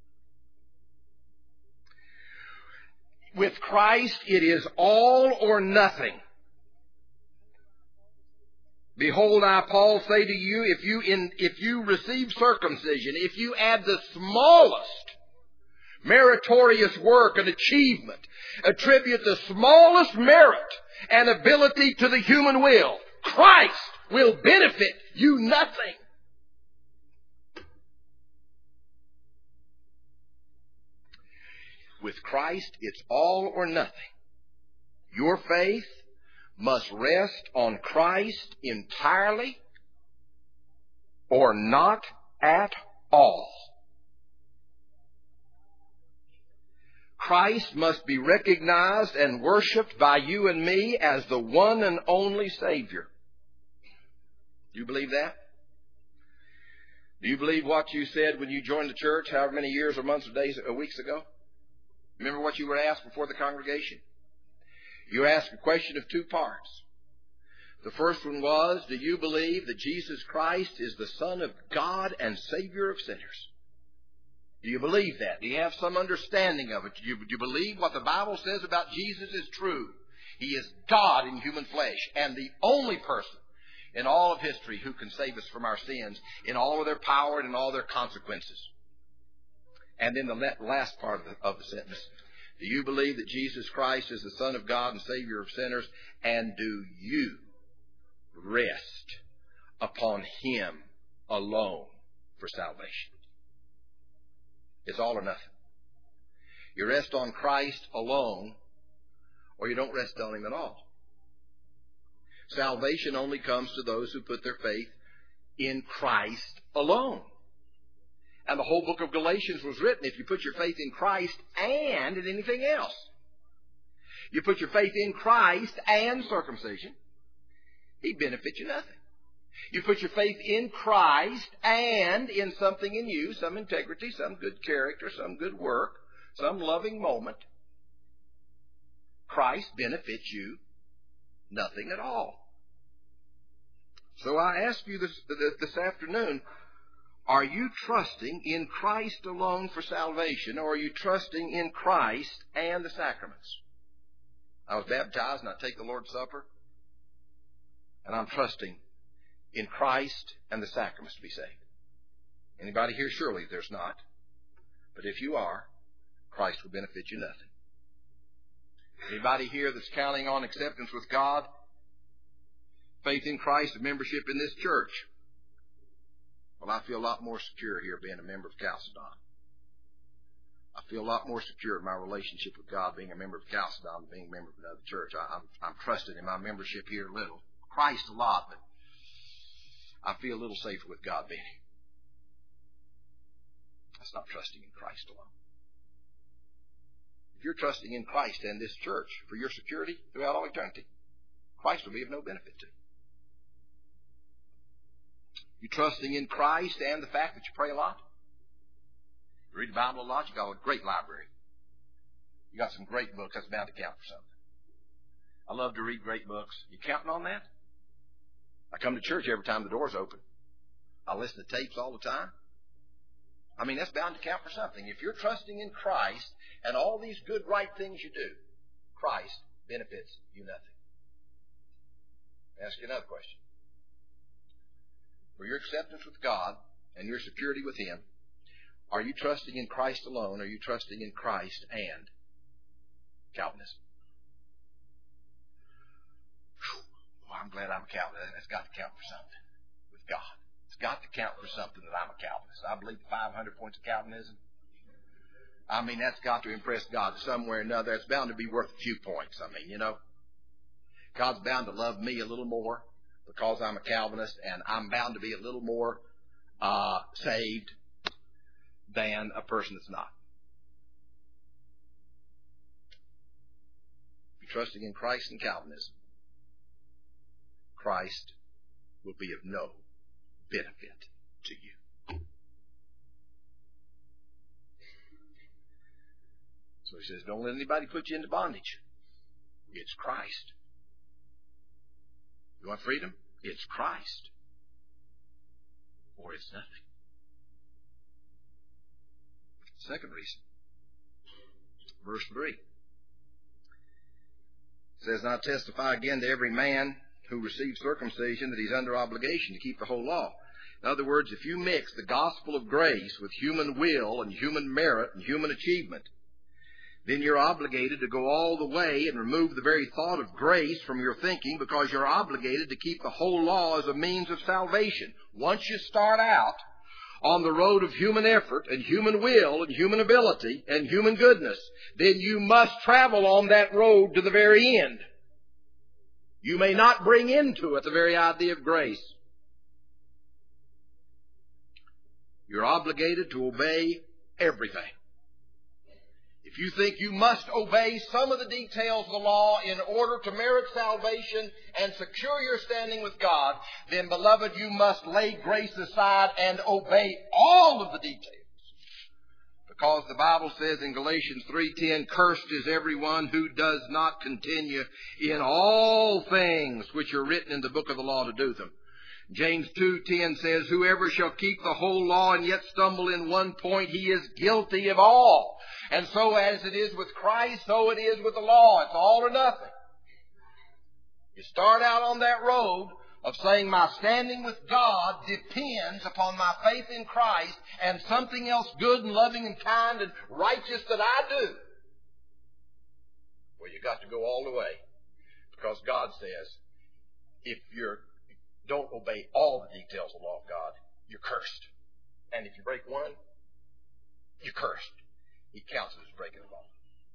With Christ, it is all or nothing. Behold, I, Paul, say to you, if you receive circumcision, if you add the smallest meritorious work and achievement, attribute the smallest merit and ability to the human will, Christ will benefit you nothing. With Christ, it's all or nothing. Your faith must rest on Christ entirely or not at all. Christ must be recognized and worshiped by you and me as the one and only Savior. Do you believe that? Do you believe what you said when you joined the church, however many years or months or days or weeks ago? Remember what you were asked before the congregation? You were asked a question of 2 parts. The first one was, do you believe that Jesus Christ is the Son of God and Savior of sinners? Do you believe that? Do you have some understanding of it? Do you believe what the Bible says about Jesus is true? He is God in human flesh and the only person in all of history who can save us from our sins in all of their power and in all their consequences. And then the last part of the sentence. Do you believe that Jesus Christ is the Son of God and Savior of sinners? And do you rest upon Him alone for salvation? It's all or nothing. You rest on Christ alone, or you don't rest on Him at all. Salvation only comes to those who put their faith in Christ alone. And the whole book of Galatians was written if you put your faith in Christ and in anything else. You put your faith in Christ and circumcision, He benefits you nothing. You put your faith in Christ and in something in you, some integrity, some good character, some good work, some loving moment. Christ benefits you nothing at all. So I ask you this afternoon, are you trusting in Christ alone for salvation, or are you trusting in Christ and the sacraments? I was baptized and I take the Lord's Supper, and I'm trusting in Christ and the sacraments to be saved. Anybody here? Surely there's not. But if you are, Christ will benefit you nothing. Anybody here that's counting on acceptance with God, faith in Christ, and membership in this church? Well, I feel a lot more secure here being a member of Chalcedon. I feel a lot more secure in my relationship with God being a member of Chalcedon than being a member of another church. I'm trusted in my membership here a little. Christ a lot, but I feel a little safer with God being here. That's not trusting in Christ alone. If you're trusting in Christ and this church for your security throughout all eternity, Christ will be of no benefit to you. You trusting in Christ and the fact that you pray a lot? You read the Bible a lot? You got a great library. You got some great books. That's bound to count for something. I love to read great books. You counting on that? I come to church every time the door's open. I listen to tapes all the time. I mean, that's bound to count for something. If you're trusting in Christ and all these good, right things you do, Christ benefits you nothing. I'll ask you another question. For your acceptance with God and your security with Him, are you trusting in Christ alone, or are you trusting in Christ and Calvinism? I'm glad I'm a Calvinist. That's got to count for something with God. It's got to count for something that I'm a Calvinist. I believe the 500 points of Calvinism. I mean, that's got to impress God somewhere or another. It's bound to be worth a few points. I mean, God's bound to love me a little more because I'm a Calvinist, and I'm bound to be a little more saved than a person that's not. If you're trusting in Christ and Calvinism, Christ will be of no benefit to you. So he says, don't let anybody put you into bondage. It's Christ. You want freedom? It's Christ. Or it's nothing. Second reason. Verse 3. It says, and I testify again to every man who receives circumcision that he's under obligation to keep the whole law. In other words, if you mix the gospel of grace with human will and human merit and human achievement, then you're obligated to go all the way and remove the very thought of grace from your thinking, because you're obligated to keep the whole law as a means of salvation. Once you start out on the road of human effort and human will and human ability and human goodness, then you must travel on that road to the very end. You may not bring into it the very idea of grace. You're obligated to obey everything. If you think you must obey some of the details of the law in order to merit salvation and secure your standing with God, then, beloved, you must lay grace aside and obey all of the details. Because the Bible says in Galatians 3:10, cursed is everyone who does not continue in all things which are written in the book of the law to do them. James 2:10 says, whoever shall keep the whole law and yet stumble in one point, he is guilty of all. And so as it is with Christ, so it is with the law. It's all or nothing. You start out on that road of saying my standing with God depends upon my faith in Christ and something else good and loving and kind and righteous that I do. Well, you got to go all the way, because God says if you don't obey all the details of the law of God, you're cursed. And if you break one, you're cursed. He counts it as breaking the law.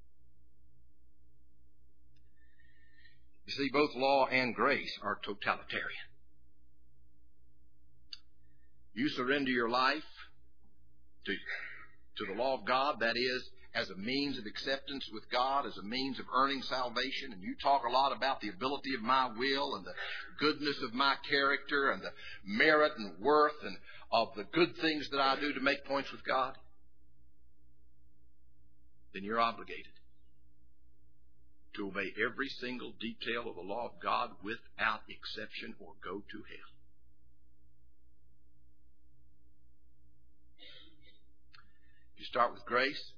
You see, both law and grace are totalitarian. You surrender your life to the law of God, that is, as a means of acceptance with God, as a means of earning salvation, and you talk a lot about the ability of my will and the goodness of my character and the merit and worth and of the good things that I do to make points with God, then you're obligated to obey every single detail of the law of God without exception, or go to hell. If you start with grace,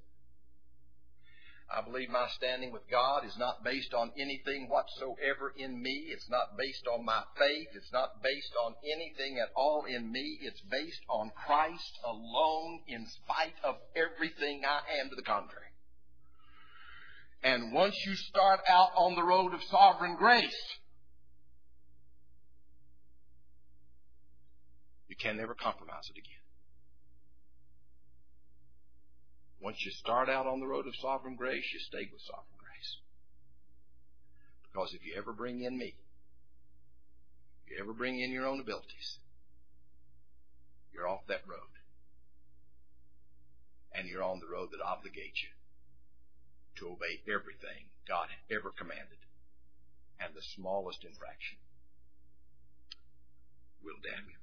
I believe my standing with God is not based on anything whatsoever in me. It's not based on my faith. It's not based on anything at all in me. It's based on Christ alone, in spite of everything I am to the contrary. And once you start out on the road of sovereign grace, you can never compromise it again. Once you start out on the road of sovereign grace, you stay with sovereign grace. Because if you ever bring in me, if you ever bring in your own abilities, you're off that road. And you're on the road that obligates you to obey everything God ever commanded. And the smallest infraction will damn you.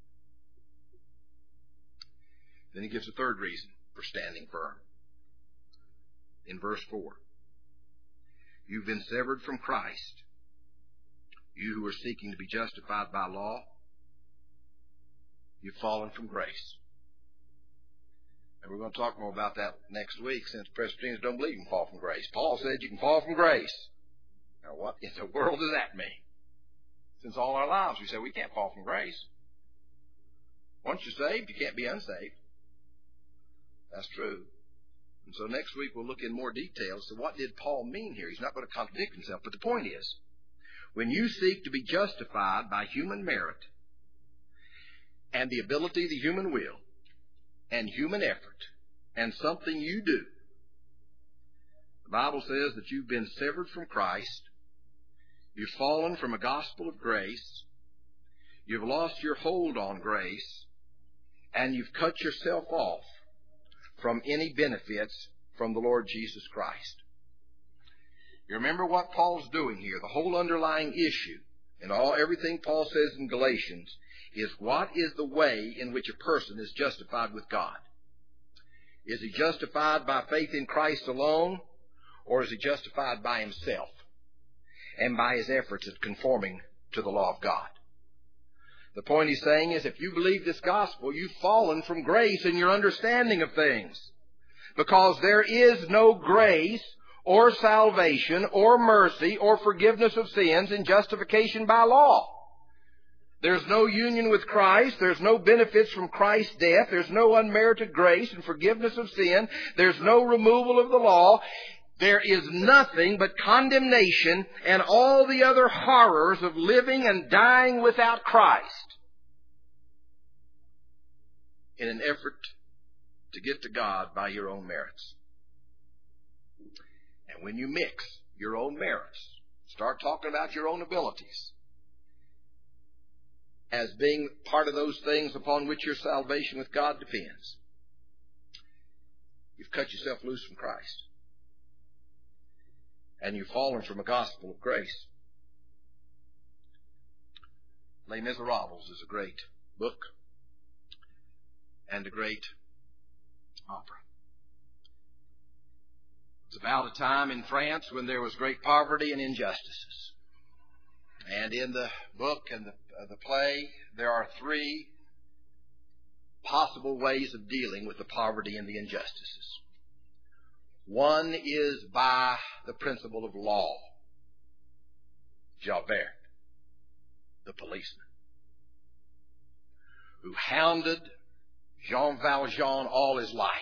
Then he gives a third reason for standing firm. In verse 4, you've been severed from Christ, you who are seeking to be justified by law. You've fallen from grace. And we're going to talk more about that next week, since Presbyterians don't believe you can fall from grace. Paul said you can fall from grace. Now, what in the world does that mean? Since all our lives we say we can't fall from grace. Once you're saved, you can't be unsaved. That's true. And so next week we'll look in more detail. So what did Paul mean here? He's not going to contradict himself. But the point is, when you seek to be justified by human merit and the ability of the human will and human effort and something you do, the Bible says that you've been severed from Christ, you've fallen from a gospel of grace, you've lost your hold on grace, and you've cut yourself off from any benefits from the Lord Jesus Christ. You remember what Paul's doing here. The whole underlying issue in everything Paul says in Galatians is what is the way in which a person is justified with God. Is he justified by faith in Christ alone, or is he justified by himself and by his efforts at conforming to the law of God? The point he's saying is if you believe this gospel, you've fallen from grace in your understanding of things. Because there is no grace or salvation or mercy or forgiveness of sins in justification by law. There's no union with Christ. There's no benefits from Christ's death. There's no unmerited grace and forgiveness of sin. There's no removal of the law. There is nothing but condemnation and all the other horrors of living and dying without Christ in an effort to get to God by your own merits. And when you mix your own merits, start talking about your own abilities as being part of those things upon which your salvation with God depends, you've cut yourself loose from Christ. And you've fallen from a gospel of grace. Les Miserables is a great book and a great opera. It's about a time in France when there was great poverty and injustices. And in the book and the play, there are three possible ways of dealing with the poverty and the injustices. One is by the principle of law. Javert, the policeman, who hounded Jean Valjean all his life.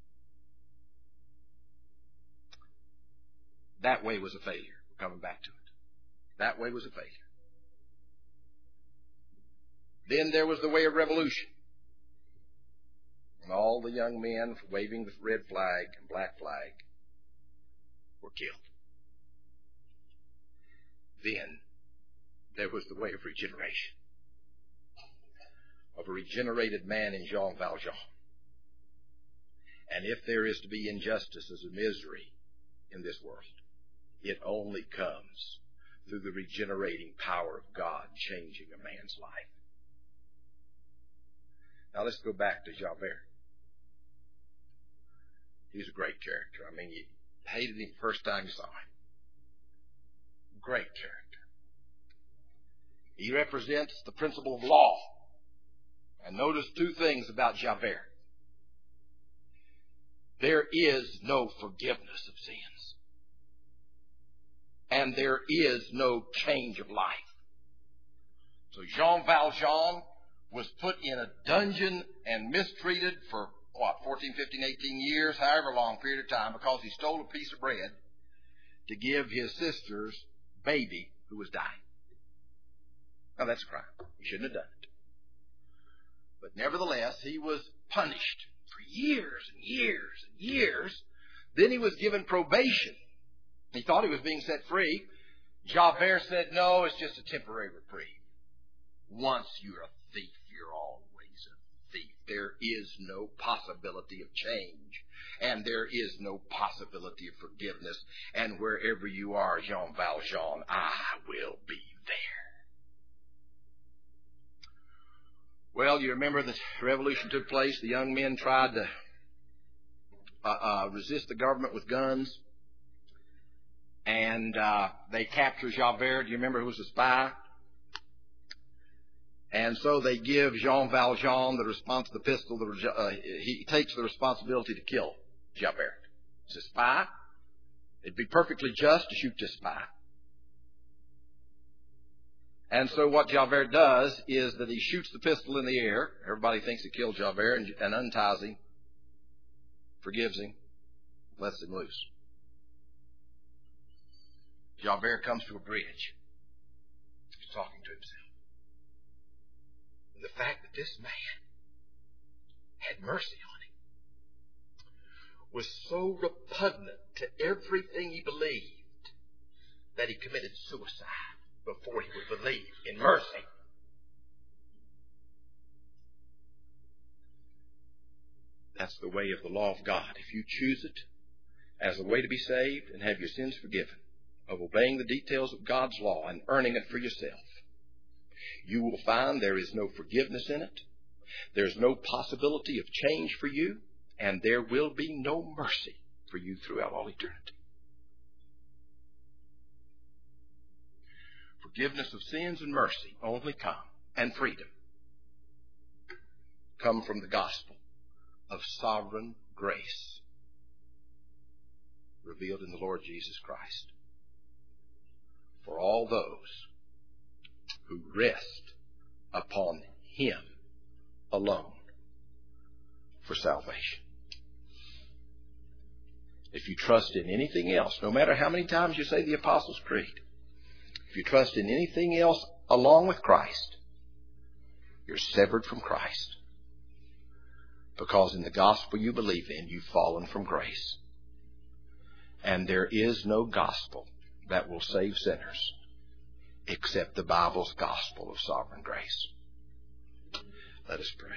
That way was a failure. We're coming back to it. That way was a failure. Then there was the way of revolution. And all the young men waving the red flag and black flag were killed. Then there was the way of regeneration, of a regenerated man in Jean Valjean. And if there is to be injustices and misery in this world, it only comes through the regenerating power of God changing a man's life. Now let's go back to Javert. He's a great character. I mean, you hated him the first time you saw him. Great character. He represents the principle of law. And notice two things about Javert. There is no forgiveness of sins. And there is no change of life. So Jean Valjean was put in a dungeon and mistreated for 14, 15, 18 years, however long period of time, because he stole a piece of bread to give his sister's baby who was dying. Now that's a crime. He shouldn't have done it. But nevertheless, he was punished for years and years and years. Then he was given probation. He thought he was being set free. Javert said, no, it's just a temporary reprieve. Once you're a thief, you're always a thief. There is no possibility of change. And there is no possibility of forgiveness. And wherever you are, Jean Valjean, I will be there. Well, you remember the revolution took place. The young men tried to resist the government with guns. And they captured Javert. Do you remember who was a spy? And so they give Jean Valjean the pistol. He takes the responsibility to kill Javert. He's a spy. It'd be perfectly just to shoot this spy. And so what Javert does is that he shoots the pistol in the air. Everybody thinks he killed Javert and unties him, forgives him, lets him loose. Javert comes to a bridge. talking to himself. And the fact that this man had mercy on him was so repugnant to everything he believed that he committed suicide before he would believe in mercy. That's the way of the law of God. If you choose it as a way to be saved and have your sins forgiven, of obeying the details of God's law and earning it for yourself, you will find there is no forgiveness in it, there's no possibility of change for you, and there will be no mercy for you throughout all eternity. Forgiveness of sins and mercy only come, and freedom, come from the gospel of sovereign grace revealed in the Lord Jesus Christ for all those who rest upon Him alone for salvation. If you trust in anything else, no matter how many times you say the Apostles' Creed, if you trust in anything else along with Christ, you're severed from Christ. Because in the gospel you believe in, you've fallen from grace. And there is no gospel that will save sinners except the Bible's gospel of sovereign grace. Let us pray.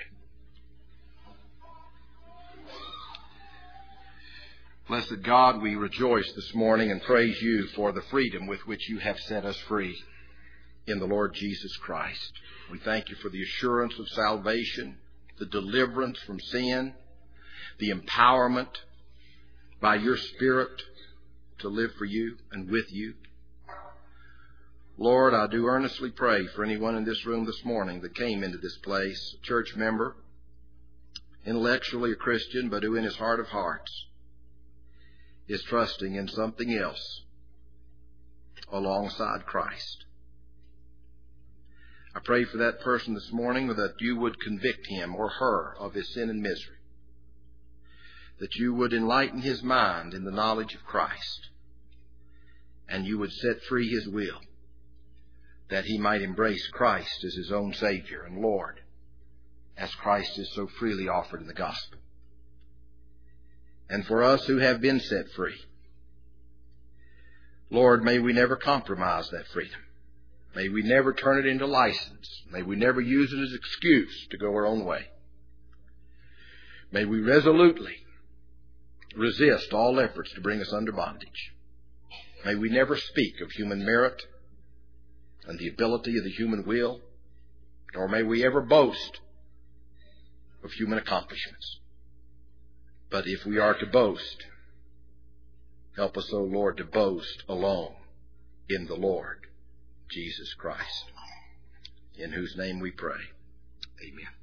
Blessed God, we rejoice this morning and praise you for the freedom with which you have set us free in the Lord Jesus Christ. We thank you for the assurance of salvation, the deliverance from sin, the empowerment by your Spirit to live for you and with you. Lord, I do earnestly pray for anyone in this room this morning that came into this place, a church member, intellectually a Christian, but who in his heart of hearts is trusting in something else alongside Christ. I pray for that person this morning that you would convict him or her of his sin and misery, that you would enlighten his mind in the knowledge of Christ, and you would set free his will, that he might embrace Christ as his own Savior and Lord, as Christ is so freely offered in the gospel. And for us who have been set free, Lord, may we never compromise that freedom. May we never turn it into license. May we never use it as an excuse to go our own way. May we resolutely resist all efforts to bring us under bondage. May we never speak of human merit and the ability of the human will, nor may we ever boast of human accomplishments. But if we are to boast, help us, O Lord, to boast alone in the Lord Jesus Christ, in whose name we pray. Amen.